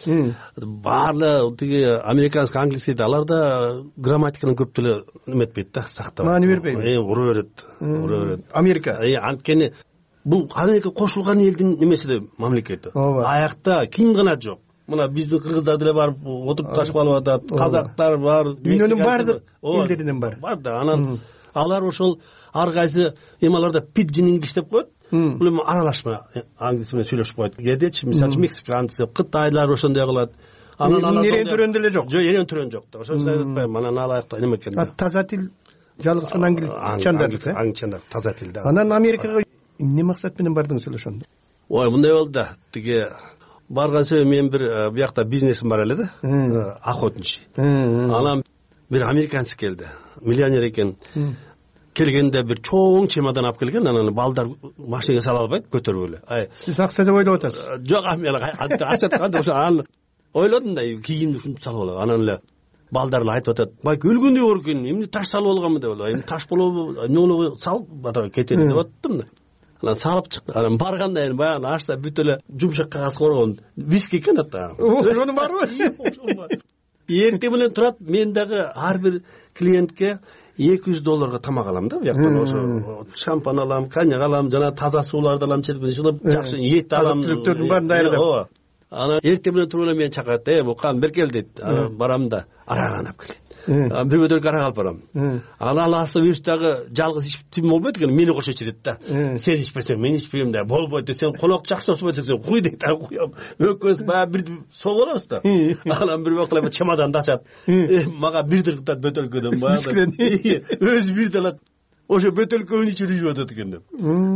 Баары тиги американский английский алар да грамматиканын көп деле эметпейт да, сактап. Маани бербейби? Ура берет. Америка. Анткени бул Америка кошулган элдин немеси де мамлекети. Аякта ким гана жок. Мына биздин кыргыздар деле барып отуруп ташып алып атат, казактар бар, дүйнөнүн баардык элдеринен бар. Бар да. Анан алар ошол ар кайсы эмаларда pidgin English деп коет. Бул эми аралашма англис менен сүйлөшүп коет. Кедечи, мисалы мексиканцы, кытайлар ошондой кылат. Анан алар эрен деле жок. Жок, эрен түрөн жок да. Ошону айтпайм. Анан алаякта неме экен да. Таза тил жалгызган англичандар, англичандар таза тил да. Анан Америкага эмне максат менен бардыңыз эле ошондо? Мындай болду да. Тиги барган себебим мен бир биякта бизнесим бар эле да. Охотничий. Анан бир американец келди. Миллионер экен. Келгенде бир чоң чемодан алып келген, анан балдар машинага сала албайт, көтөрүп эле. Сиз акча деп ойлоп атасыз? Жок, мен акча атканда ошо ойлодум да, кийин ушинтип салып алам. Анан эле балдар эле айтып атат, байке өлгөндөй бар экен, эмне таш салып алганмы деп эле. Эми таш болобу, эмне болобу, салып кетели деп аттым да. Анан салып чыкты. Анан барганда эми баягы ашта бүт эле жумшак кагаз коргон виски экен да. Ошону барбы? Эртең менен турат, мен дагы ар бир клиентке $200 тамак алам да, бияктан ошо шампан алам, коньяк алам, жана таза сууларды алам, чечилип, жакшы эт алам. Түлүктөрдүн баарын даярдап. Анан эртең менен туруп эле мени чакырат, Мукан бер кел дейт. Барам да, арак алып келет. Бир бөтөлкө арак алып барам. Анан аласы вирустагы жалгыз ичип болбойт экен, мени кошо ичирет да. Сен ичпесең, мен ичпейм да, болбойт да. Сен конок жакшы болсо сен куй дейт, куям. Өкөз баягы бир согулабыз да. Анан бир убакта чемоданды ачат. Мага бирдир кытат бөтөлкөдөн баягы. Өзү бирди алат. Ошо бөтөлкөнү ичип жүрүп атат экен деп.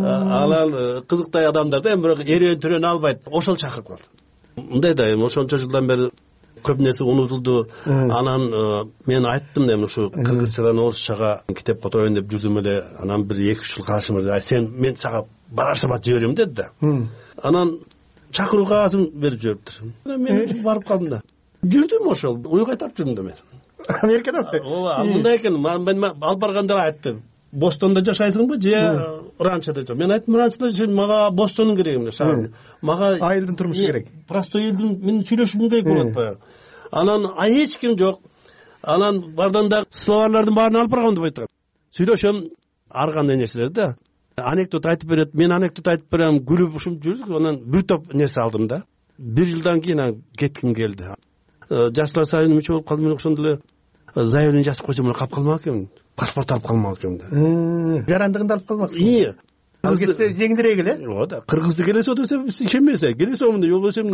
Анан кызыктай адамдар да, бирок эрен төрөн албайт. Ошол чакырып калды. Мындай да, ошончо жылдан бери көп нерсе унутулду. Анан мен айттым да, ушу кыргызчадан орусчага китеп котороюн деп жүрдүм эле. Анан бир 2-3 жыл калышым, сен мен сага барашмат жиберем деди да. Анан чакыруу кагазын берип жибериптир. Мен барып калдым да. Жүрдүм ошол, уй кайтарып жүрдүм да мен. Америкада? Ооба, мындай экен, мен алып барганда айтты. Бостонда жашайсыңбы же ранчода жашайсың? Мен айттым, ранчода жашайм, мага Бостондун кереги эмес. Мага айылдын турмушу керек. Простой элдин мен сүйлөшүм керек болот баягы. Анан эч ким жок. Анан барданда словарлардын баарын алып баргам деп айткан. Сүйлөшөм, ар кандай нерселер да. Анекдот айтып берет, мен анекдот айтып берем, күлүп ушинтип жүрдүк. Анан бир топ нерсе алдым да. 1 жылдан кийин кетким келди. Жаштар союзунун мүчө болуп калдым, мен ошондо эле заявление жазып койсом эле калып калмак экенмин. Паспорт алып калмак экенмин да. Жарандыгынды алып калмаксың. Ал кетсе жеңдирек эле. Ооба, кыргызды келесо десем ишенбесе, келесомун деп жолбосом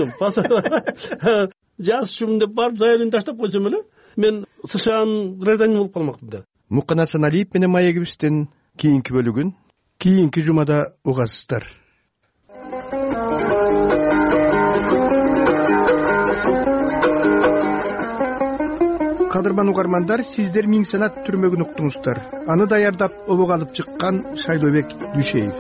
деп. Жазышым деп барып заявление таштап койсом эле, мен СШАнын гражданин болуп калмакмын да. Мукан Асаналиев менен маегибиздин кийинки бөлүгүн кийинки жумада угасыздар. Кадырман угармандар, сиздер Миң Санат түрмөгүн уктуңуздар. Аны даярдап обого алып чыккан Шайлообек Дүйшеев.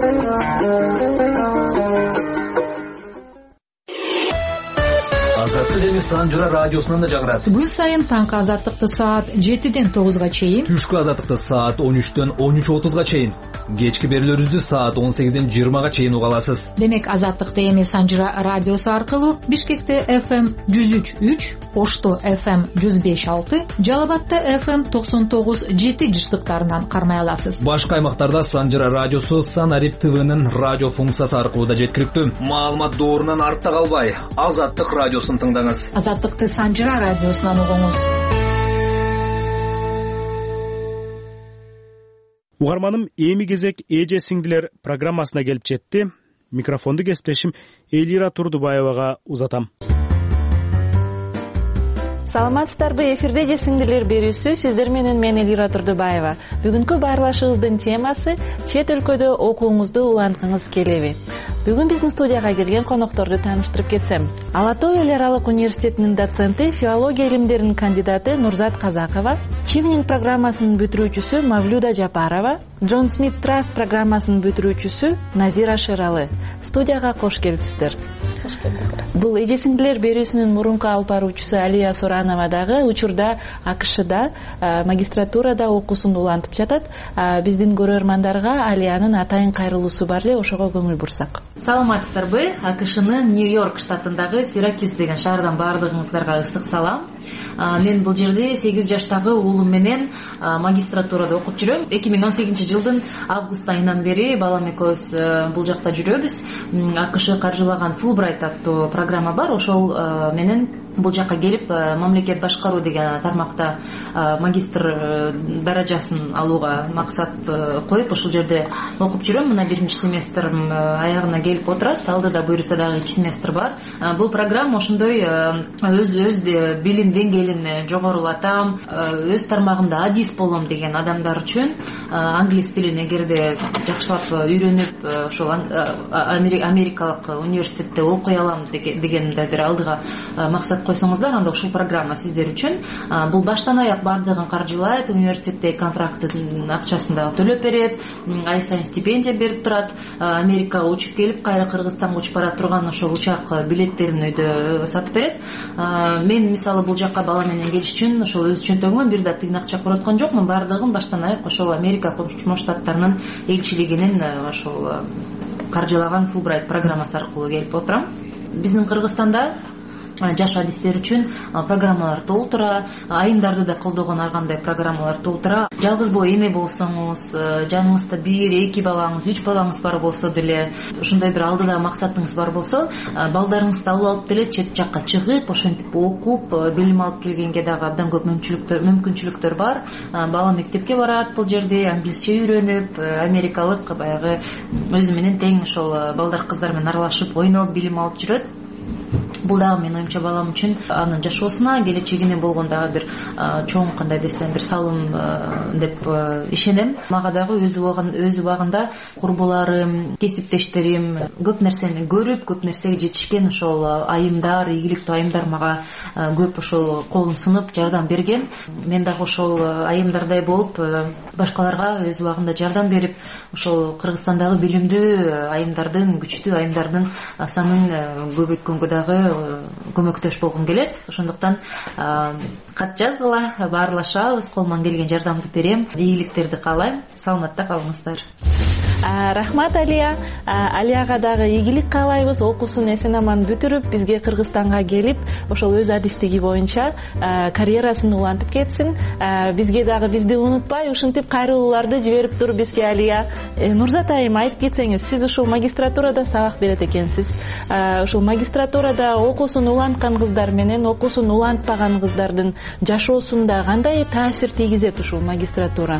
Азаттык азаттык эми Санжыра радиосунан да жагырат. Күн сайын таңкы азаттыкты саат 7-ден 9-га чейин, Түшкү азаттыкты саат 13-төн 13:30-га чейин, кечки берүүлөрүбүздү саат 18-ден 20-га чейин уга аласыз. Демек азаттыкты эми Санжыра радиосу аркылуу Бишкекте FM 103.3, Ошто FM 105.6, Жалал Абадта FM 99.7 жыштыктарынан кармай аласыз. Башка аймактарда Санжыра радиосу Санарип ТВнын радио функциясы аркылуу да жеткиликтүү. Маалымат доорунан артта калбай, Азаттык радиосун тыңдаңыз. Азаттыкты Санжыра радиосунан угуңуз. Угарманым, эми кезек эже сиңдилер программасына келип жетти. Микрофонду кесиптешим Элира Турдубаевага узатам. Саламатсыздарбы, эфирде эже сиңдилер берүүсү сиздер менен мен Элира Турдубаева. Бүгүнкү баарлашуубуздун темасы чет өлкөдө окууңузду уланткыңыз келеби? Бүгүн биздин студияга келген конокторду тааныштырып кетсем. Ала Тоо эл аралык университетинин доценти, филология илимдеринин кандидаты Нурзат Казакова, Чивнинг программасынын бүтүрүүчүсү Мавлюда Жапарова, Джон Смит Траст программасынын бүтүрүүчүсү Назира Шералы. Студияга кош келипсиздер. Бул эже сиңдилер берүүсүнүн мурунку алып баруучусу Алия Соранова дагы учурда АКШда магистратурада окуусун улантып жатат. Биздин көрөрмандарга Алиянын атайын кайрылуусу бар эле, ошого көңүл бурсак. Саламатсыздарбы? АКШнын Нью-Йорк штатындагы Сиракюз деген шаардан баардыгыңыздарга ысык салам. Мен бул жерде 8 жаштагы уулум менен магистратурада окуп жүрөм. 2018-жылдын август айынан бери балам экөөбүз бул жакта жүрөбүз. АКШ каржылаган Fulbright аттуу программа бар. Ошол менен бул жакка келип мамлекет башкаруу деген тармакта магистр даражасын алууга максат коюп ошол жерде окуп жүрөм. Мына биринчи семестрим аягына келип отурат. Алдыда буюрса дагы 2 семестр бар. Бул программа ошондой өз билим деңгээлин жогорулатам, өз тармагымда адис болом деген адамдар үчүн англис тилин эгерде жакшылап үйрөнүп ошол америкалык университетте окуй алам дегенде бир алдыга максат койсоңуздар, анда ушул программа сиздер үчүн. Бул баштан аяк бардыгын каржылайт, университетте контракттын акчасын да төлөп берет, ай сайын стипендия берип турат. Америкага учуп келип, кайра Кыргызстанга учуп бара турган ошол учак билеттерин өйдө сатып берет. Мен мисалы бул жакка бала менен келиш үчүн ошол өз чөнтөгүмө бир да тыйын акча короткон жокмун. Бардыгын баштан аяк ошол Америка Коңшу Штаттарынын элчилигинин ошол каржылаган Fulbright программасы аркылуу келип отурам. Биздин Кыргызстанда жаш адистер үчүн программалар толтура, айымдарды да колдогон ар кандай программалар толтура. Жалгыз боо эне болсоңуз, жаныңызда 1-2 балаңыз, 3 балаңыз бар болсо деле, ушундай бир алдыда максатыңыз бар болсо, балдарыңызды алып деле чет жакка чыгып, ошентип окуп, билим алып келгенге дагы абдан көп мүмкүнчүлүктөр бар. Бала мектепке барат, бул жерде англисче үйрөнүп, америкалык баягы өзү менен тең ошол балдар кыздар менен аралашып, ойноп билим алып жүрөт. Бул дагы менин оюмча балам үчүн анын жашоосуна, келечегине болгон дагы бир чоң, кандай десем, бир салым деп ишенем. Мага дагы өз убагында курбуларым, кесиптештерим көп нерсени көрүп, көп нерсеге жетишкен ошол айымдар, ийгиликтүү айымдар мага көп ошол колун сунуп жардам берген. Мен дагы ошол айымдардай болуп, башкаларга өз убагында жардам берип, ошол Кыргызстандагы билимдүү айымдардын, күчтүү айымдардын санын көбөйткөнгө дагы көмөктөш болгум келет. Ошондуктан кат жазгыла, баарлашабыз, колуман келген жардамды берем, ийгиликтерди каалайм. Саламатта калыңыздар. Рахмат Алия. Алияга дагы ийгилик каалайбыз. Окуусун эсен аман бүтүрүп, бизге Кыргызстанга келип, ошол өз адистиги боюнча карьерасын улантып кетсин. Бизге дагы бизди унутпай, ушинтип кайрылууларды жиберип тур бизге Алия. Нурзат айым, айтып кетсеңиз, сиз ушул магистратурада сабак берет экенсиз. Ушул магистратурада окуусун уланткан кыздар менен окуусун улантпаган кыздардын жашоосунда кандай таасир тийгизет ушул магистратура?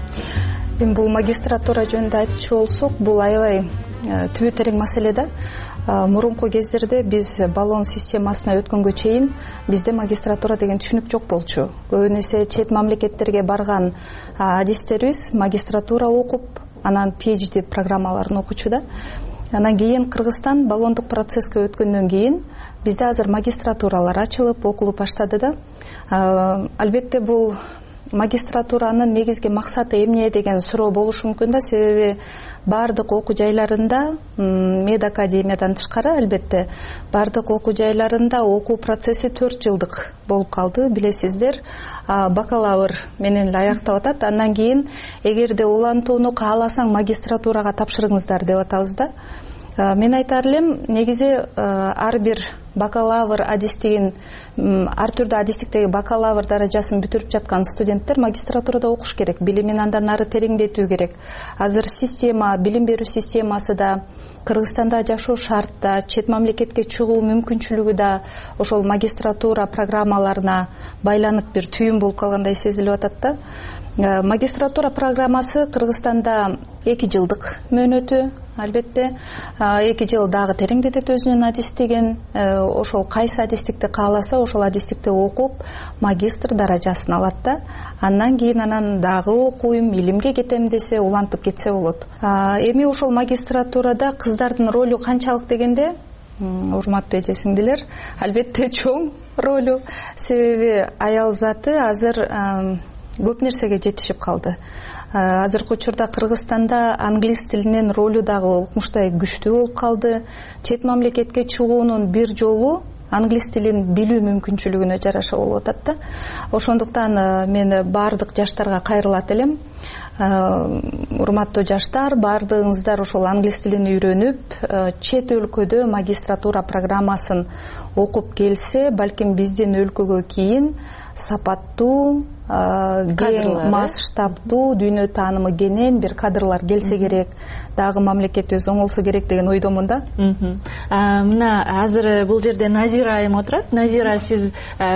Бул магистратура жөнүндө айтчу болсок, бул аябай түбү терең маселе да. Мурунку кездерде биз баллон системасына өткөнгө чейин бизде магистратура деген түшүнүк жок болчу. Көбүнесе чет мамлекеттерге барган адистерибиз магистратура окуп, анан PhD программаларын окучу да. Анан кийин Кыргызстан баллондук процесске өткөндөн кийин бизде азыр магистратуралар ачылып, окулуп баштады да. Албетте бул магистратуранын негизги максаты эмне деген суроо болушу мүмкүн да. Себеби баардык окуу жайларында, медакадемиядан тышкары албетте, баардык окуу жайларында окуу процесси 4 жылдык болуп калды. Билесиздер, бакалавр менен эле аяктап атат. Андан кийин эгерде улантууну кааласаң магистратурага тапшырыңыздар деп атабыз да. Мен айтар элем, негизи ар бир бакалавр адистигин, ар түрдүү адистиктеги бакалавр даражасын бүтүрүп жаткан студенттер магистратурада окуш керек, билимин андан ары тереңдетүү керек. Азыр система, билим берүү системасы да, Кыргызстанда жашоо шарт да, чет мамлекетке чыгуу мүмкүнчүлүгү да ошол магистратура программаларына байланып бир түйүн болуп калгандай сезилип атат да. Магистратура программасы Кыргызстанда 2 жылдык мөөнөтү, албетте 2 жыл дагы тереңдетет өзүнүн адистигин. Ошол кайсы адистикти кааласа, ошол адистикти окуп, магистр даражасын алат да. Андан кийин дагы окуйм, илимге кетем десе, улантып кетсе болот. Эми ошол магистратурада кыздардын ролу канчалык дегенде, урматтуу эже сиңдилер, албетте чоң ролу. Себеби аял заты азыр көп нерсеге жетишип калды. Азыркы учурда Кыргызстанда англис тилинин ролу дагы укмуштай күчтүү болуп калды. Чет мамлекетке чыгуунун бир жолу англис тилин билүү мүмкүнчүлүгүнө жараша болуп атат да. Ошондуктан мен баардык жаштарга кайрылат элем. Урматтуу жаштар, баардыгыңыздар ошол англис тилин үйрөнүп, чет өлкөдө магистратура программасын окуп келсе, балким биздин өлкөгө кийин сапаттуу, кең масштабдуу, дүйнө таанымы кенен бир кадрлар келсе керек, дагы мамлекетибиз оңолсо керек деген ойдомун да. Мына азыр бул жерде Назира айым отурат. Назира, сиз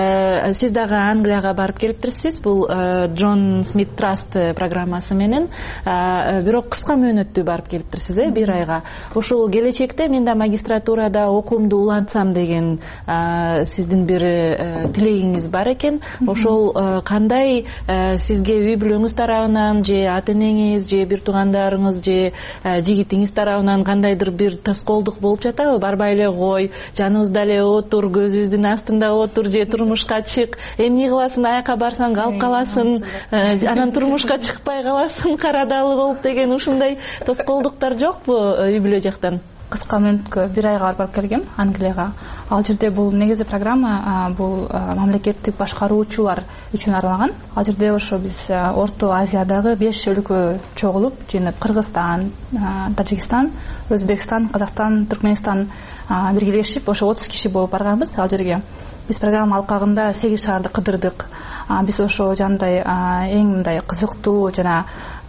дагы Англияга барып келиптирсиз. Бул Джон Смит Траст программасы менен, бирок кыска мөөнөттүү барып келиптирсиз, 1 айга. Ошол келечекте мен да магистратурада окуумду улантсам деген сиздин бир тилегиңиз бар экен. Ошол кандай сизге үй бүлөңүз тарабынан, же ата энеңиз, же бир туугандарыңыз, же жигитиңиз тарабынан кандайдыр бир тоскоолдук болуп жатабы? Барбай эле кой, жаныбызда эле отур, көзүбүздүн астында отур, же турмушка чык, эмне кыласың, аяка барсаң калып каласың, анан турмушка чыкпай каласың, карадалы болуп деген ушундай тоскоолдуктар жокпу үй бүлө жактан? Кыска мөөнөткө 1 айга барып келгем Англияга. Ал жерде бул негизи программа бул мамлекеттик башкаруучулар үчүн арналган. Ал жерде ошо биз Орто Азиядагы 5 өлкө чогулуп, жыйынып Кыргызстан, Тажикстан, Өзбекстан, Казакстан, Түркмөнстан биргелешип, ошо 30 киши болуп барганбыз ал жерге. Биз программа алкагында 8 шаарды кыдырдык. Биз ошо жандай эң мындай кызыктуу жана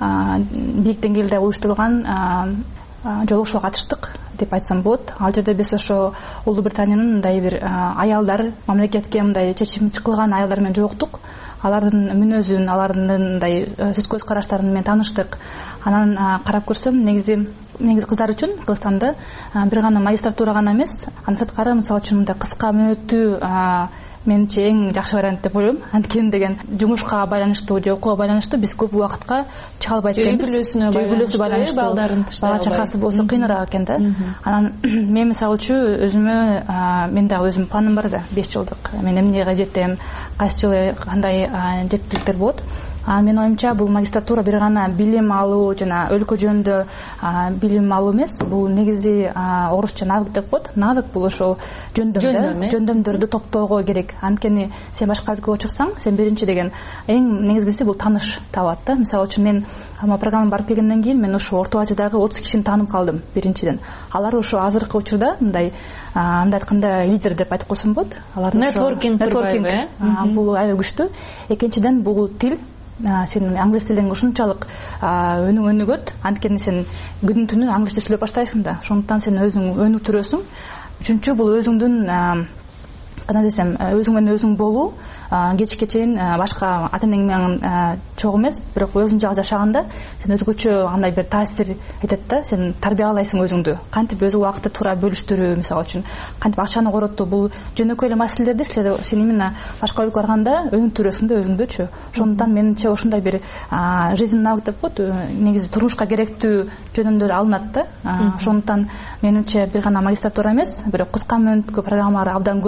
бийик деңгээлде уюштурулган жолугушууга катыштык деп айтсам болот. Ал жерде биз ошо Улуу Британиянын мындай бир аялдар, мамлекетке мындай чечим чыккан аялдар менен жолуктук. Алардын мүнөзүн, алардын мындай сөз көз караштары менен тааныштык. Анан карап көрсөм, негизи кыздар үчүн Кыргызстанда бир гана магистратура гана эмес, андан сырткары мисалы үчүн мындай кыска мөөнөттүү менимче эң жакшы вариант деп ойлойм. Анткени деген жумушка байланыштуу же окууга байланыштуу биз көп убакытка чыга албайт экенбиз. Үй бүлөсүнө байланыштуу, бала чакасы болсо кыйыныраак экен да. Анан мен мисалы үчүн өзүмө, мен дагы өзүмдүн планым бар да, 5 жылдык. Мен эмнеге жетем, кайсы жылы кандай жеткиликтер болот. Менин оюмча бул магистратура бир гана билим алуу жана өлкө жөнүндө билим алуу эмес, бул негизи орусча навык деп коет. Навык бул ошол жөндөмдөрдү топтоого керек. Анткени сен башка өлкөгө чыксаң, сен биринчи деген эң негизгиси бул тааныш табат да. Мисалы үчүн мен программага барып келгенден кийин мен ошо Орто Азиядагы 30 кишини таанып калдым биринчиден. Алар ошо азыркы учурда мындай айтканда лидер деп айтып койсом болот. Алар нетворкинг бул аябай күчтүү. Экинчиден бул тил. Сен англис тилиң ушунчалык өнүң өнүгөт, анткени сен күнүн түнү англисче сүйлөп баштайсың да. Ошондуктан сен өзүң өнүктүрөсүң. Үчүнчү бул өзүңдүн кандай десем, өзүң менен өзүң болуу, кечке чейин башка ата энең менен чогуу эмес, бирок өзүң жагы жашаганда сен өзгөчө андай бир таасир этет да, сен тарбиялайсың өзүңдү. Кантип өз убакытты туура бөлүштүрүү, мисалы үчүн, кантип акчаны коротуу, бул жөнөкөй эле маселелерди сен именно башка өлкөгө барганда өнүктүрөсүң да өзүңдөчү. Ошондуктан менимче ушундай бир жизнь навык деп коет, негизи турмушка керектүү жөнүмдөр алынат да. Ошондуктан менимче бир гана магистратура эмес, бирок кыска мөөнөткө программалар абдан көп бизде.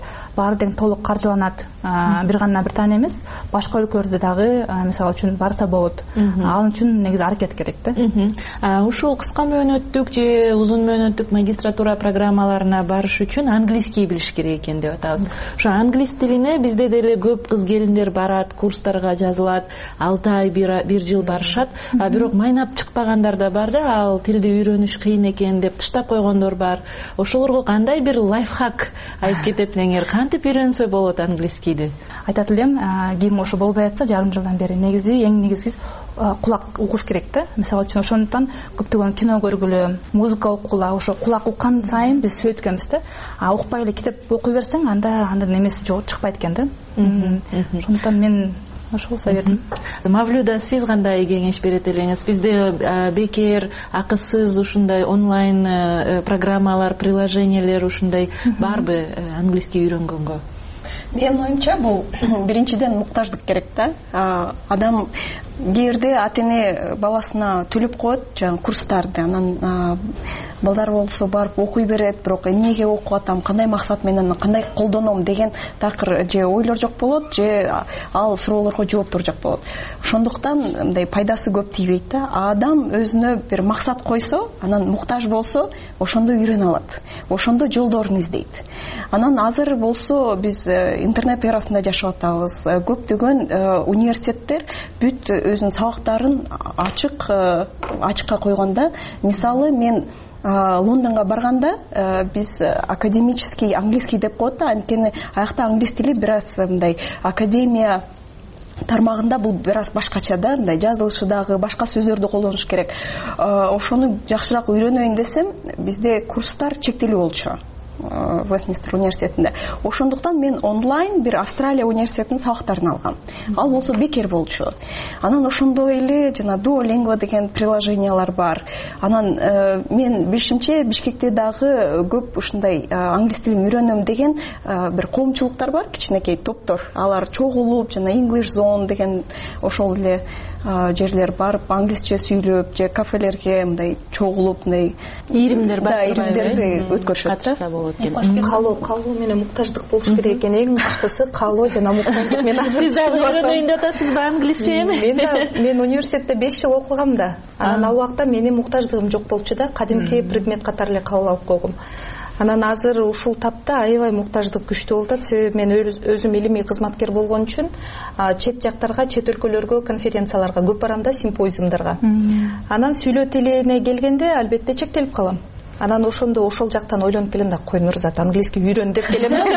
баары тең толук каржыланат. Бир гана Британия эмес, башка өлкөлөрдө дагы мисалы үчүн барса болот. Ал үчүн негизи аракет керек да. Ушул кыска мөөнөттүк же узун мөөнөттүк магистратура программаларына барыш үчүн английский билиш керек экен деп атабыз. Ошо англис тилине бизде деле көп кыз келиндер барат, курстарга жазылат, 6 ай, 1 жыл барышат. Бирок майнап чыкпагандар да бар да, ал тилди үйрөнүш кыйын экен деп таштап койгондор бар. Ошолорго кандай бир лайфхак айтып кетет элеңер? Кантип үйрөнсө болот английскийди? Айтат элем, ким ошо болбой атса жарым жылдан бери негизи эң негизгиси кулак угуш керек да. Мисалы үчүн ошондуктан көптөгөн кино көргүлө, музыка окугула, ошо кулак уккан сайын биз сөйткөнбүз да. Укпай эле китеп окуй берсең, анда андан эмеси чыкпайт экен да. Ошондуктан мен ошол советим. Мавлюда, сиз кандай кеңеш берет элеңиз? Бизде бекер, акысыз ушундай онлайн программалар, приложениялер ушундай барбы английский үйрөнгөнгө? Менин оюмча бул биринчиден муктаждык керек да. Адам кээде ата-эне баласына төлөп коет жаңы курстарды, анан балдар болсо барып окуй берет, бирок эмнеге окуп атам, кандай максат менен, кандай колдоном деген такыр же ойлор жок болот, же ал суроолорго жооптор жок болот. Ошондуктан мындай пайдасы көп тийбейт да. Адам өзүнө бир максат койсо, анан муктаж болсо, ошондо үйрөнө алат. Ошондо жолдорун издейт. Анан азыр болсо биз интернет эрасында жашап атабыз. Көптөгөн университеттер бүт өзүнүн сабактарын ачыкка койгонда. Мисалы мен Лондонго барганда биз академический английский деп коет да, анткени аякта англис тили бир аз мындай академия тармагында бул бир аз башкача да, мындай жазылышы дагы башка сөздөрдү колдонуш керек. Ошону жакшыраак үйрөнөйүн десем, бизде курстар чектелүү болчу. Вестминстер университетинде. Ошондуктан мен онлайн бир Австралия университетинин сабактарын алгам. Ал болсо бекер болчу. Анан ошондой эле жана Duolingo деген приложениялар бар. Анан мен билишимче Бишкекте дагы көп ушундай англис тилин үйрөнөм деген бир коомчулуктар бар, кичинекей топтор. Алар чогулуп жана English Zone деген ошол эле жерлер барып англисче сөйлөп, же кафелерге мындай чогулуп, мындай иримдер бар. Иримдерди өткөрүшөт да. Калуу менен муктаждык болуш керек экен. Эң баштысы калуу жана муктаждык. Мен азыр үйрөнөйүн деп атасызбы англисчени? Мен университетте 5 жыл окугам да. Анан ал убакта менин муктаждыгым жок болчу да. Кадимки предмет катары эле кабыл алып койгом. Анан азыр ушул тапта аябай муктаждык күчтүү болуп атат. Себеби мен өзүм илимий кызматкер болгон үчүн чет жактарга, чет өлкөлөргө, конференцияларга көп барам да, симпозиумдарга. Анан сүйлөө тилине келгенде албетте чектелип калам. Анан ошондо ошол жактан ойлонуп келем да, кой Нурзат английский үйрөн деп келем да.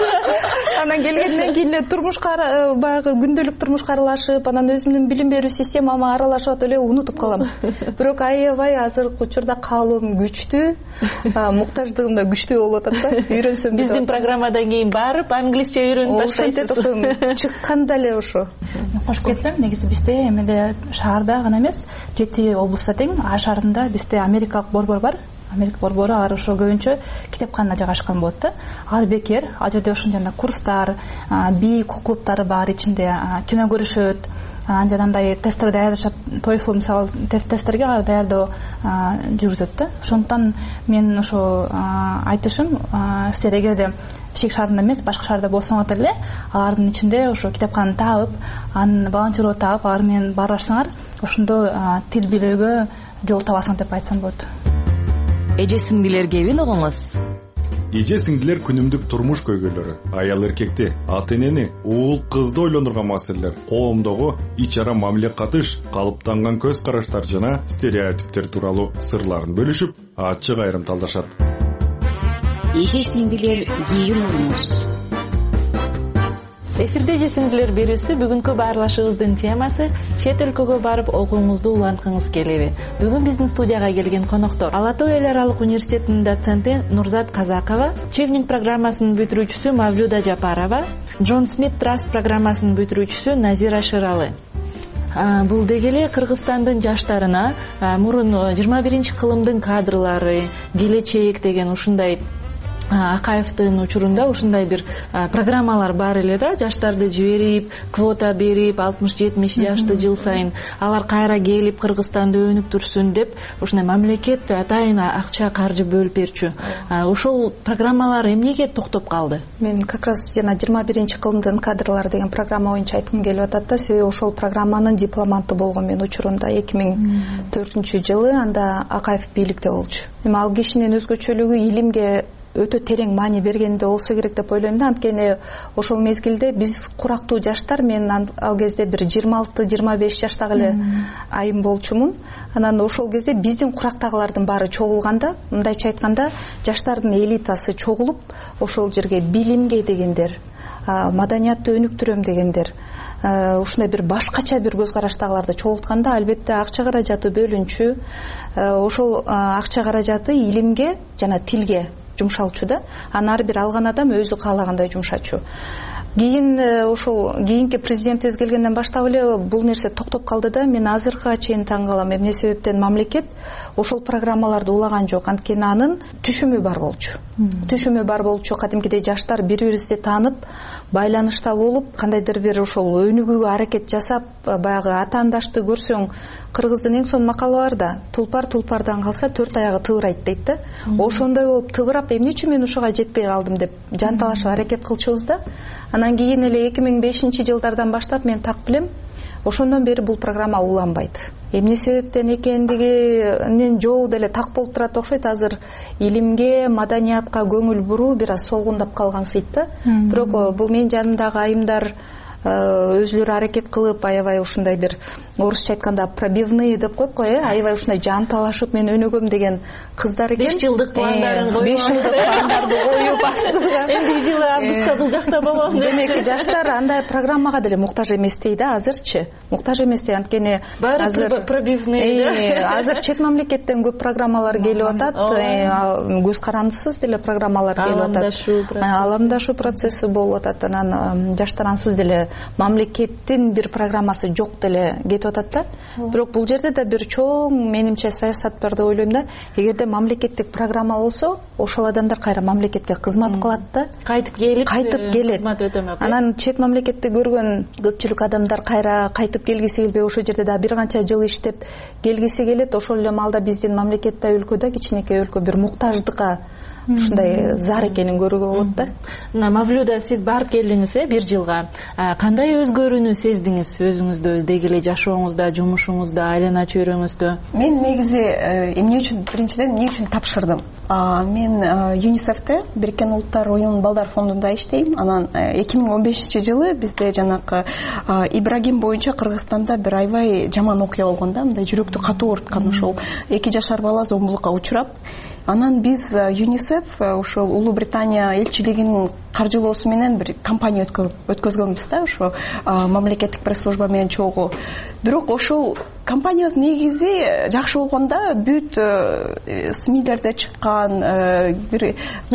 Анан келгенден кийин эле турмушка баягы күндөлүк турмушка аралашып, анан өзүмдүн билим берүү системама аралашып атып эле унутуп калам. Бирок аябай азыркы учурда каалоом күчтүү, муктаждыгым да күчтүү болуп атат да. Үйрөнсөм деп. Биздин программадан кийин барып англисче үйрөнүп баштайсыз. Чыкканда эле ошо. Кошуп кетсем, негизи бизде эмеде шаарда гана эмес, 7 облустта тең, А шаарында бизде Америкалык борбор бар. Америка борбору, алар ошо көбүнчө китепканада жайгашкан болот да. Алар бекер, ал жерде ошондой курстар, би клубтары бар, ичинде кино көрүшөт, жанагындай тесттер даярдашат, TOEFL мисалы тесттерге даярдоо жүргүзөт да. Ошондуктан мен ошо айтышым, силер эгерде Бишкек шаарында эмес, башка шаарда болсоңор деле, алардын ичинде ошо китепкананы таап, анын волонтерлор таап, алар менен баарлашсаңар, ошондо тил билүүгө жол табасың деп айтсам болот. Эже сиңдилер кебин угуңуз. Эже сиңдилер күнүмдүк турмуш көйгөйлөрү, аял эркекти, ата-энени, уул кызды ойлондурган маселелер, коомдогу ич ара мамиле катыш, калыптанган көз караштар жана стереотиптер тууралуу сырларын бөлүшүп, ачык айрымталдашат. Эже сиңдилер кийин угуңуз. Эфирде эже сиңдилер берүүсү бүгүнкү баарлашыбыздын темасы чет өлкөгө барып окууңузду уланткыңыз келеби? Бүгүн биздин студияга келген коноктор Ала Тоо эл аралык университетинин доценти Нурзат Казакова, Чевник программасынын бүтүрүүчүсү Мавлюда Жапарова, Джон Смит Траст программасынын бүтүрүүчүсү Назира Шыралы. Бул дегеле Кыргызстандын жаштарына мурун 21-кылымдын кадрлары, келечек деген ушундай Акаевдин учурунда ушундай бир программалар бар эле да, жаштарды жиберип, квота берип, 60-70 жашты жыл сайын алар кайра келип Кыргызстанды өнүктүрсүн деп ушундай мамлекет атайын акча каржы бөлүп берчү. Ошол программалар эмнеге токтоп калды? Мен как раз жана 21-кылымдын кадрлары деген программа боюнча айткым келип атат да, себеби ошол программанын дипломанты болгон мен учурунда 2004-жылы анда Акаев бийликте болчу. Эми ал кишинин өзгөчөлүгү илимге өтө терең маани бергенде болсо керек деп ойлойм да. Анткени ошол мезгилде биз курактуу жаштар, мен ал кезде бир 26-25 жаштагы эле айым болчумун. Анан ошол кезде биздин курактагылардын баары чогулганда, мындайча айтканда, жаштардын элитасы чогулуп, ошол жерге билимге дегендер, маданиятты өнүктүрөм дегендер, ушундай бир башкача бир көз караштагыларды чогултканда, албетте акча каражаты бөлүнчү. Ошол акча каражаты илимге жана тилге жумшалчу да. Аны ар бир алган адам өзү каалагандай жумшачу. Кийин ошол кийинки президентибиз келгенден баштап эле бул нерсе токтоп калды да. Мен азыркыга чейин таң калам, эмне себептен мамлекет ошол программаларды улаган жок. Анткени анын түшүмү бар болчу. Түшүмү бар болчу. Кадимкидей жаштар бири-бирибизди таанып, байланышта болуп, кандайдыр бир ошол өнүгүүгө аракет жасап, баягы атаандашты көрсөң, кыргыздын эң сонун макалы бар да, тулпар тулпардан калса 4 аягы тыбырайт дейт да. Ошондой болуп тыбырап, эмне үчүн мен ушуга жетпей калдым деп жанталашып аракет кылчубуз да. Анан кийин эле 2005-жылдардан баштап мен так билем, ошондон бери бул программа уланбайт. Эмне себептен экендигинин жообу деле так болуп турат окшойт. Азыр илимге, маданиятка көңүл буруу бир аз солгундап калгансыйт да. Бирок бул менин жанымдагы айымдар өзүлөрү аракет кылып, аябай ушундай бир орусча айтканда пробивные деп коет го, аябай ушундай жанталашып мен өнүгөм деген кыздар экен. 5 жылдык пландарын коюп, 5 жылдык пландарды коюп астыга. Эми жылы августта бул жакта болом. Демек жаштар андай программага деле муктаж эмес дейт да, азырчы. Муктаж эмес дейт, анткени азыр пробивные. Азыр чет мамлекеттен көп программалар келип атат, көз карандысыз деле программалар келип атат. Аламдашуу процесси болуп атат. Анан жаштар ансыз деле мамлекеттин бир программасы жок деле кетип атат да. Бирок бул жерде да бир чоң менимче саясат бар деп ойлойм да. Эгерде мамлекеттик программа болсо, ошол адамдар кайра мамлекетке кызмат кылат да. Кайтып келет. Кызмат өтөмөк. Анан чет мамлекетти көргөн көпчүлүк адамдар кайра кайтып келгиси келбей, ошол жерде да бир канча жыл иштеп келгиси келет. Ошол эле маалда биздин мамлекетте өлкөдө, кичинекей өлкө, бир муктаждыкка ушундай зар экенин көрүүгө болот да. Мавлюда, сиз барып келдиңиз бир жылга. Кандай өзгөрүүнү сездиңиз өзүңүздө, деги эле жашооңузда, жумушуңузда, айлана чөйрөңүздө? Мен негизи эмне үчүн, биринчиден эмне үчүн тапшырдым? Мен ЮНИСЕФте, Бириккен Улуттар уюмунун балдар фондунда иштейм. Анан 2015-жылы бизде жанакы Ибрагим боюнча Кыргызстанда бир аябай жаман окуя болгон да, мындай жүрөктү катуу ооруткан. Ошол 2 жашар бала зомбулукка учурап, анан биз ЮНИСЕФ ошол Улуу Британия элчилигинин каржылоосу менен бир кампания өткөзгөнбүз да, ошо мамлекеттик пресс-служба менен чогуу. Бирок ошол компаниясы негизи жакшы болгондо бүт СМИлерде чыккан бир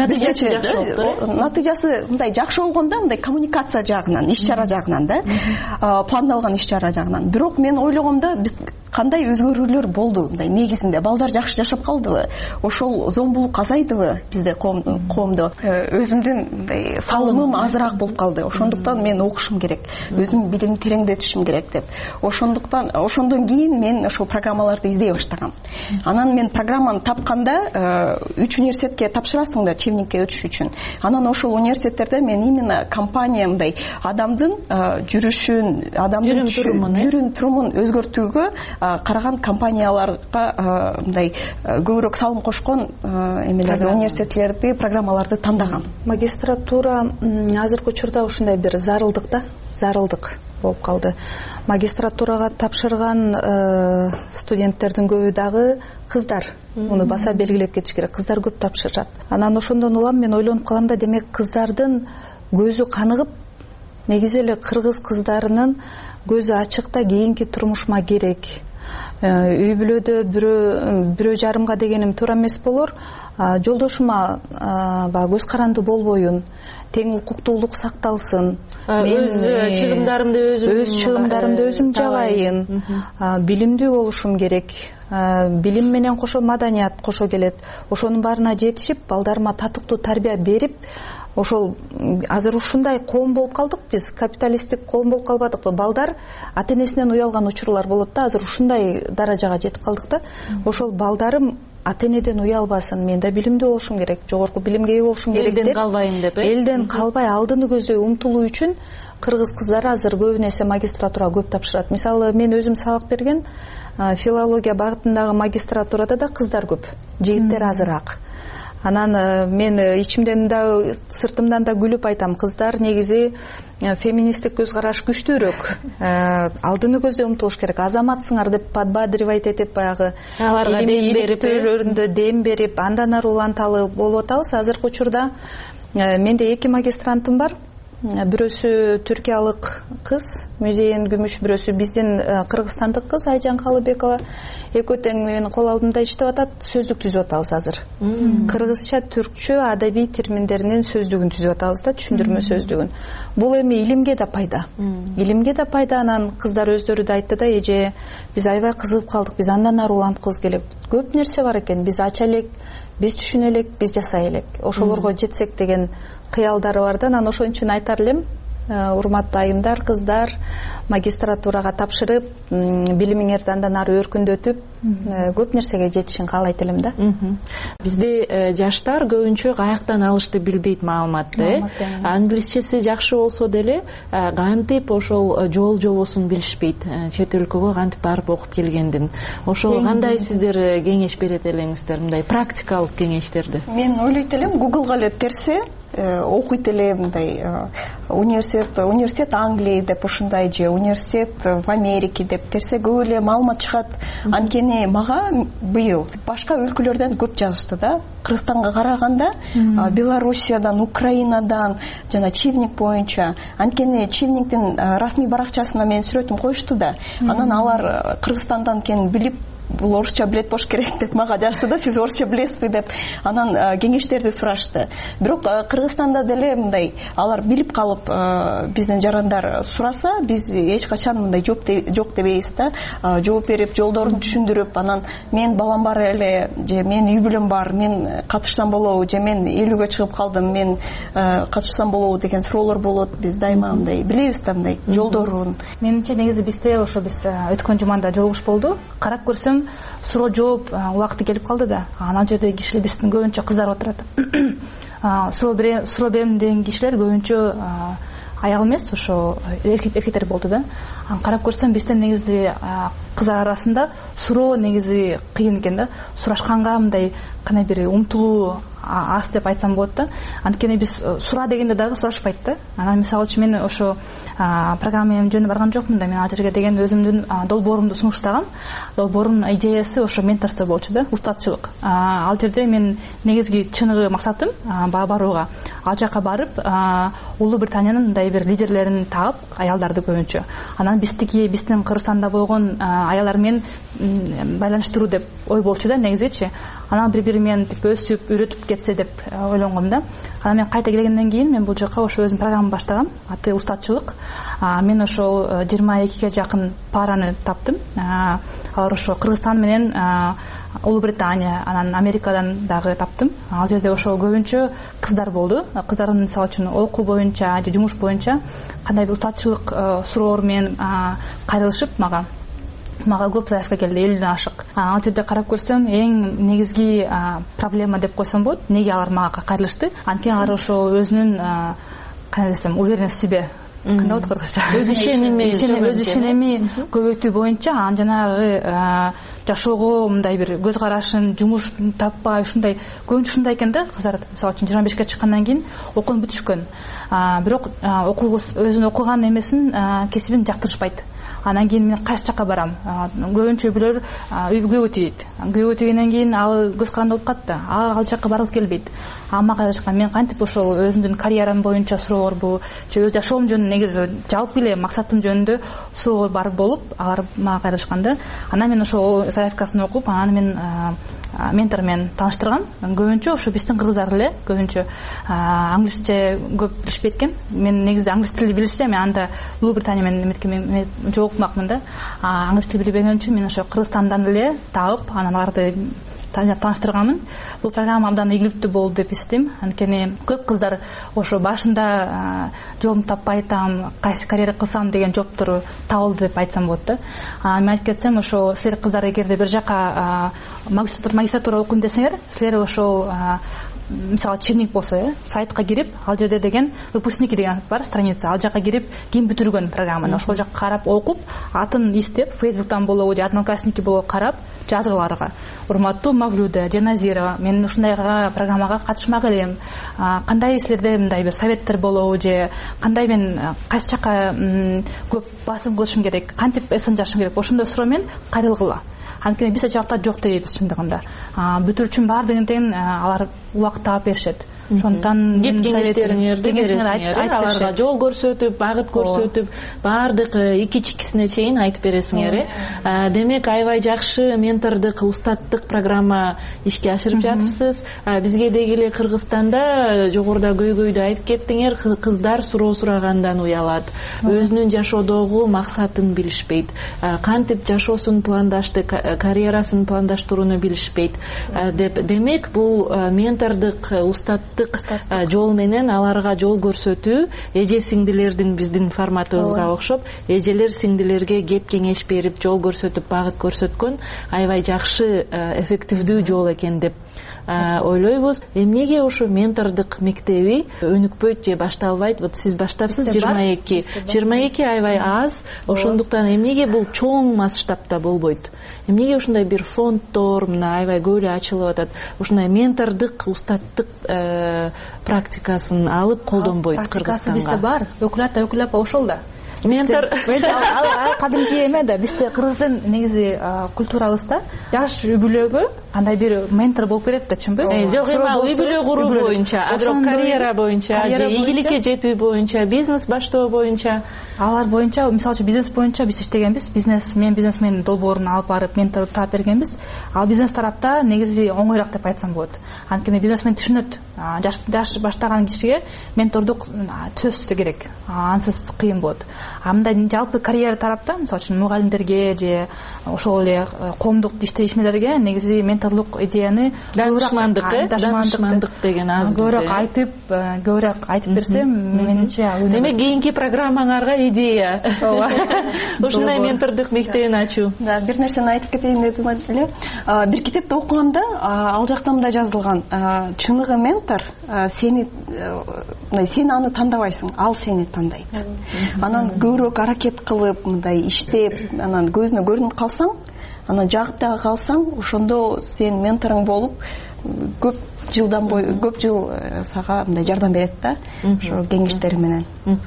натыйжасы мындай жакшы болгондо, мындай коммуникация жагынан, иш-чара жагынан да, пландалган иш-чара жагынан. Бирок мен ойлогомдо биз кандай өзгөрүүлөр болду? Мындай негизинде балдар жакшы жашап калдыбы? Ошол зомбулук азайдыбы бизде коомдо? Өзүмдүн мындай салымым азыраак болуп калды. Ошондуктан мен окушум керек, өзүм билимди тереңдетишим керек деп. Ошондон кийин мен ошол программаларды издей баштагам. Анан мен программаны тапканда 3 университетке тапшырасың да чебникке өтүш үчүн. Анан ошол университеттерде мен именно компания мындай адамдын жүрүшүн, адамдын жүрүм-турумун өзгөртүүгө караган компанияларга мындай көбүрөөк салым кошкон эмелерди, университеттерди, программаларды тандагам. Магистратура азыркы учурда ушундай бир зарылдык да, зарылдык болуп калды. Магистратурага тапшырган студенттердин көбү дагы кыздар. Муну баса белгилеп кетиш керек. Кыздар көп тапшырат. Анан ошондон улам мен ойлонуп калам да, демек кыздардын көзү каныгып, негизи эле кыргыз кыздарынын көзү ачык да, кийинки турмушума керек. Үй бүлөдө бирөө жарымга дегеним туура эмес болор. Жолдошума көз каранды болбоюн, тең укуктуулук сакталсын. Өз чыгымдарымды өзүм жагайын. Билимдүү болушум керек. билим менен кошо маданият кошо келет. Ошонун баарына жетишип, балдарыма татыктуу тарбия берип, ошол азыр ушундай коом болуп калдык биз, капиталисттик коом болуп калбадыкпы? Балдар ата энесинен уялган учурлар болот да, азыр ушундай даражага жетип калдык да. Ошол балдарым ата энеден уялбасын, мен да билимдүү болушум керек, жогорку билимге ээ болушум керек деп, элден калбайын деп, элден калбай алдыны көздөй умтулуу үчүн кыргыз кыздары азыр көбүн эсе магистратурага көп тапшырат. Мисалы, мен өзүм сабак берген филология багытындагы магистратурада да кыздар көп, жигиттер азыраак. Анан мен ичимден да сыртымдан да күлүп айтам, кыздар негизи феминисттик көз караш күчтүүрөөк, алдыны көздөй умтулуш керек, азаматсыңар деп подбадривать этип, баягы аларга дем берип, иликтөөлөрүндө дем берип, андан ары уланталы болуп атабыз. Азыркы учурда менде 2 магистрантым бар. Бирөөсү түркиялык кыз, Музейин Күмүш, бирөөсү биздин кыргызстандык кыз Айжан Калыбекова. Экөө тең менин кол алдымда иштеп атат, сөздүк түзүп атабыз азыр. Кыргызча, түркчө адабий терминдеринин сөздүгүн түзүп атабыз да, түшүндүрмө сөздүгүн. Бул эми илимге да пайда. Илимге да пайда. Анан кыздар өздөрү да айтты да, эже биз аябай кызыгып калдык, биз андан ары уланткыбыз келет. Көп нерсе бар экен, биз ача элек, биз түшүнө элек, биз жасай элек. Ошолорго жетсек деген кыялдары бар да. Анан ошон үчүн айтар элем, урматтуу айымдар, кыздар, магистратурага тапшырып, билимиңерди андан ары өркүндөтүп, көп нерсеге жетишин каалайт элем да. Бизде жаштар көбүнчө каяктан алышты билбейт маалыматты. Англисчеси жакшы болсо деле кантип ошол жол жобосун билишпейт. Чет өлкөгө кантип барып окуп келгендин. Ошого кандай сиздер кеңеш берет элеңиздер, мындай практикалык кеңештерди? Мен ойлойт элем, Googleга эле терсе окуйт эле, мындай университет Англии деп ушундай, же университет в Америке деп терсе көп эле маалымат чыгат. Анткени мага быйыл башка өлкөлөрдөн көп жазышты да. Кыргызстанга караганда Белоруссиядан, Украинадан, жана Чивник боюнча. Анткени Чивниктин расмий баракчасына менин сүрөтүм коюшту да. Анан алар Кыргызстандан экенин билип, бул орусча билет болуш керек деп мага жазды да, сиз орусча билесизби деп. Анан кеңештерди сурашты. Бирок Кыргызстанда деле мындай алар билип калып, биздин жарандар сураса, биз эч качан мындай жок дебейбиз да. Жооп берип, жолдорун түшүндүрүп, анан мен балам бар эле, же мен үй бүлөм бар, мен катышсам болобу, же мен 50-гө чыгып калдым, мен катышсам болобу деген суроолор болот. Биз дайыма мындай билебиз да, мындай жолдорун. Менимче негизи бизде ошо биз өткөн жуманда жолугуш болду. Карап көрсөм, суроо жооп убакыты келип калды да. Ана жерде кишилер биздин көбүнчө кыздар отурат. Суроо берем деген кишилер көбүнчө аял эмес, ошо эркектер болду да. Карап көрсөм, бизде негизи кыздар арасында суроо негизи кыйын экен да. Сурашканга мындай кандай бир умтулуу аз деп айтсам болот да. Анткени биз сура дегенде дагы сурашпайт да. Анан мисалы үчүн мен ошо программа жөнүндө барган жокмун да. Мен ал жерге деген өзүмдүн долбоорумду сунуштагам. Долбоордун идеясы ошо менторство болчу да, устатчылык. Ал жерде мен негизги чыныгы максатым барууга, ал жака барып, Улуу Британиянын мындай бир лидерлерин таап, аялдарды көбүнчө. Анан биздин Кыргызстанда болгон аялдар менен байланыштыруу деп ой болчу да негизичи. Анан бири-бири менен өсүп, үйрөтүп кетсе деп ойлонгом да. Анан мен кайта келгенден кийин мен бул жака ошо өзүм программа баштагам. Аты устатчылык. Мен ошол 22ге жакын параны таптым. Алар ошо Кыргызстан менен Улуу Британия, анан Америкадан дагы таптым. Ал жерде ошо көбүнчө кыздар болду. Кыздардын мисалы үчүн окуу боюнча же жумуш боюнча кандай бир устатчылык суроолор менен кайрылышып мага көп заявка келди, 50ден ашык. Ал жерде карап көрсөм, эң негизги проблема деп койсом болот, эмнеге алар мага кайрылышты? Анткени алар ошо өзүнүн кандай десем, уверенность в себе, кандай болот кыргызча? Өз ишеними көбөйтүү боюнча, анан жанагы жашоого мындай бир көз карашын, жумуш таппай, ушундай көбүнчө ушундай экен да кыздар. Мисалы үчүн 25ке чыккандан кийин окууну бүтүшкөн. Бирок өзүнүн окуган эмесин, кесибин жактырышпайт. Анан кийин мен кайсы жакка барам? Көбүнчө билер күйөөгө тийет. Күйөөгө тийгенден кийин ал көз каранды болуп калат да. Ал жакка баргысы келбейт. ама кайрышкан мен кантип ошол өзүмдүн карьерам боюнча суроолорбу же өз жашоом жөнүндө негизи жалпы эле максатым жөнүндө суроолор бар болуп алар мага кайрышканда анан мен ошол заявкасын окуп анан мен ментор менен тааныштыргам. Көбүнчө ошо биздин кыргыздар эле көбүнчө англисче көп билишпейт экен. Мен негизи англис тилин билишсем мен анда Улуу Британия менен жолукмакмын да. Англис тилин билбеген үчүн мен ошо Кыргызстандан эле таап анан аларды тааныштырганмын. Бул программа абдан ийгиликтүү болду деп эсептейм. Анткени көп кыздар ошо башында жолумду таппай атам, кайсы карьера кылсам деген жооптор табылды деп айтсам болот да. Мен айтып кетсем, ошо силер кыздар эгерде бир жака магистратура окуйм десеңер, силер ошол мисалы черник болсо, сайтка кирип, ал жерде деген выпускники деген бар страница, ал жака кирип, ким бүтүргөн программаны, ошол жака карап окуп, атын издеп, Фейсбуктан болобу же одноклассники болобу карап, жазып аларга. Урматтуу Мавлюда, Жаназира, мен ушундай программага катышмак элем. Кандай силерде мындай бир советтер болобу же кандай мен кайсы жака көп басым кылышым керек, кантип эсен жашашым керек, ошондой суроо менен кайрылгыла. Анткени бизде жаактар жок дейбиз чындыгында. Бүтүрүүчүн баардыгын тең алар убакыт таап беришет. Ошондон кеңештериңерди бересиңер, аларга жол көрсөтүп, багыт көрсөтүп, баардык ичи-чикисине чейин айтып бересиңер. Демек аябай жакшы ментордук, устаттык программа ишке ашырып жатырсыз. Бизге деги эле Кыргызстанда жогоруда көйгөйдү айтып кеттиңер, кыздар суроо сурагандан уялат. Өзүнүн жашоодогу максатын билишпейт. Кантип жашоосун пландашты, карьерасын пландаштырууну билишпейт деп. Демек бул ментордук, устаттык жол менен аларга жол көрсөтүү, эже сиңдилердин биздин форматыбызга окшоп, эжелер сиңдилерге кеп кеңеш берип, жол көрсөтүп, багыт көрсөткөн аябай жакшы, эффективдүү жол экен деп ойлойбуз. Эмнеге ошо ментордук мектеби өнүкпөйт же башталбайт? Вот сиз баштапсыз 22 аябай аз. Ошондуктан эмнеге бул чоң масштабта болбойт? Эмнеге ушундай бир фонддор мына аябай көп эле ачылып атат? Ушундай ментордук, устаттык практикасын алып колдонбойт Кыргызстанга? Бизде бар. Өкүлат ошол да. Ментор ал кадимки эме да, бизде кыргыздын негизи культурабызда жаш үй бүлөгө андай бир ментор болуп берет да, чынбы? Жок, эми үй бүлө куруу боюнча, карьера боюнча, же ийгиликке жетүү боюнча, бизнес баштоо боюнча, алар боюнча, мисалы үчүн бизнес боюнча биз иштегенбиз. Бизнесмен долбоорун алып барып менторду таап бергенбиз. Ал бизнес тарапта негизи оңойраак деп айтсам болот. Анткени бизнесмен түшүнөт, жаш баштаган кишиге ментордук төстү керек. Ансыз кыйын болот. Мындай жалпы карьера тарапта, мисалы үчүн мугалимдерге же ошол эле коомдук иштешмелерге негизи менторлук идеяны данышмандык деген аз көбүрөөк айтып берсе, менимче демек кийинки программаңарга идея ушундай ментордук мектебин ачуу. Бир нерсени айтып кетейин дедим эле. Бир китепти окугамда ал жакта мындай жазылган: чыныгы ментор сени аны тандабайсың, ал сени тандайт. Анан көбүрөөк аракет кылып, мындай иштеп, анан көзүнө көрүнүп калсаң, анан жагып калсаң, ошондо сен менторуң болуп көп жыл сага мындай жардам берет да, ошо кеңештери менен.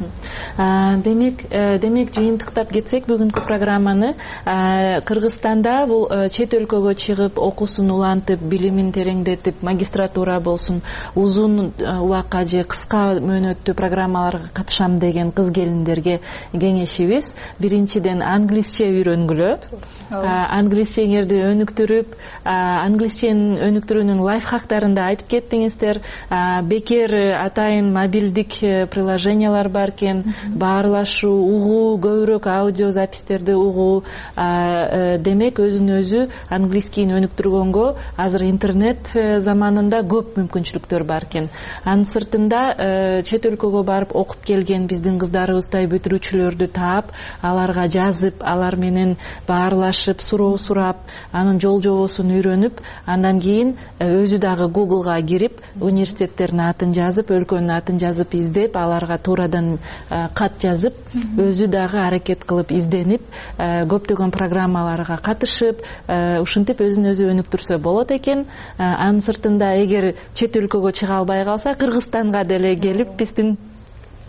Демек жыйынтыктап кетсек бүгүнкү программаны, Кыргызстанда бул чет өлкөгө чыгып, окуусун улантып, билимин тереңдетип, магистратура болсун, узун убакка же кыска мөөнөттүү программаларга катышам деген кыз келиндерге кеңешибиз: биринчиден англисче үйрөнгүлө. Англисчеңерди өнүктүрүп, англисчени өнүктүрүүнүн лайфхактарын да айтып кеттиңиздер. Бекер атайын мобилдик приложениялар бар экен, баарлашуу, угуу, көбүрөөк аудио запистерди угуу. Демек өзүн өзү англискийин өнүктүргөнгө азыр интернет заманында көп мүмкүнчүлүктөр бар экен. Анын сыртында чет өлкөгө барып окуп келген биздин кыздарыбыздай бүтүрүүчүлөрдү таап, аларга жазып, алар менен баарлашып, суроо сурап, анын жол жобосун үйрөнүп, андан кийин өзү дагы Google'га кирип, университеттердин атын жазып, өлкөнүн атын жазып издеп, аларга туурадан кат жазып, өзү дагы аракет кылып изденип, көптөгөн программаларга катышып, ушинтип өзүн өзү өнүктүрсө болот экен. Анын сыртында эгер чет өлкөгө чыга албай калса, Кыргызстанга деле келип, биздин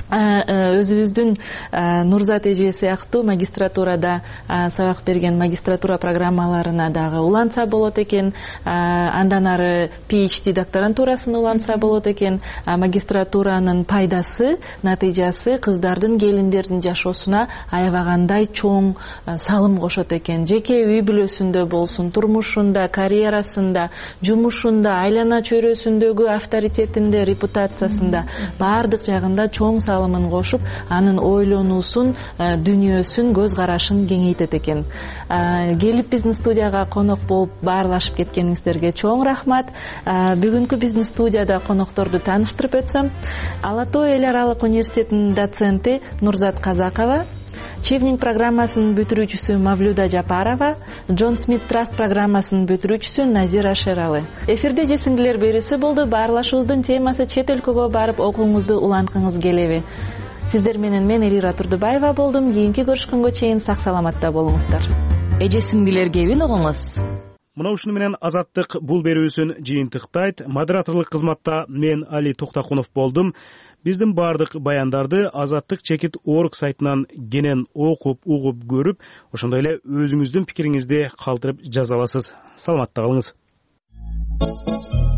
өзүбүздүн Нурзат эже сыяктуу магистратурада сабак берген магистратура программаларына дагы уланса болот экен, андан ары PhD докторантурасын уланса болот экен. Магистратуранын пайдасы, натыйжасы кыздардын, келиндердин жашоосуна аябагандай чоң салым кошот экен. Жеке үй бүлөсүндө болсун, турмушунда, карьерасында, жумушунда, айлана чөйрөсүндөгү авторитетинде, репутациясында баардык жагында чоң салымын кошуп, анын ойлонуусун, дүнүйөсүн, көз карашын кеңейтет экен. Келип биздин студияга конок болуп баарлашып кеткениңиздерге чоң рахмат. Бүгүнкү биздин студияда конокторду тааныштырып өтсөм, Ала Тоо эл аралык университетинин доценти Нурзат Казакова, Чивнинг программасынын бүтүрүүчүсү Мавлюда Жапарова, Джон Смит Траст программасынын бүтүрүүчүсү Назира Шералы. Эфирде жесиңдилер берүүсү болду. Баарлашуубуздун темасы чет өлкөгө барып окууңузду уланткыңыз келеби? Сиздер менен мен Элира Турдубаева болдум. Кийинки көрүшкөнгө чейин сак саламатта болуңуздар. Эжесиңдилер кебин оңоңуз. Мына ушуну менен Азаттык бул берүүсүн жыйынтыктайт. Модераторлук кызматта мен Али Токтакунов болдум. Биздин баардык баяндарды Азаттык.org сайтынан кенен окуп, угуп көрүп, ошондой эле өзүңүздүн пикириңизди калтырып жаза аласыз. Саламатта калыңыз.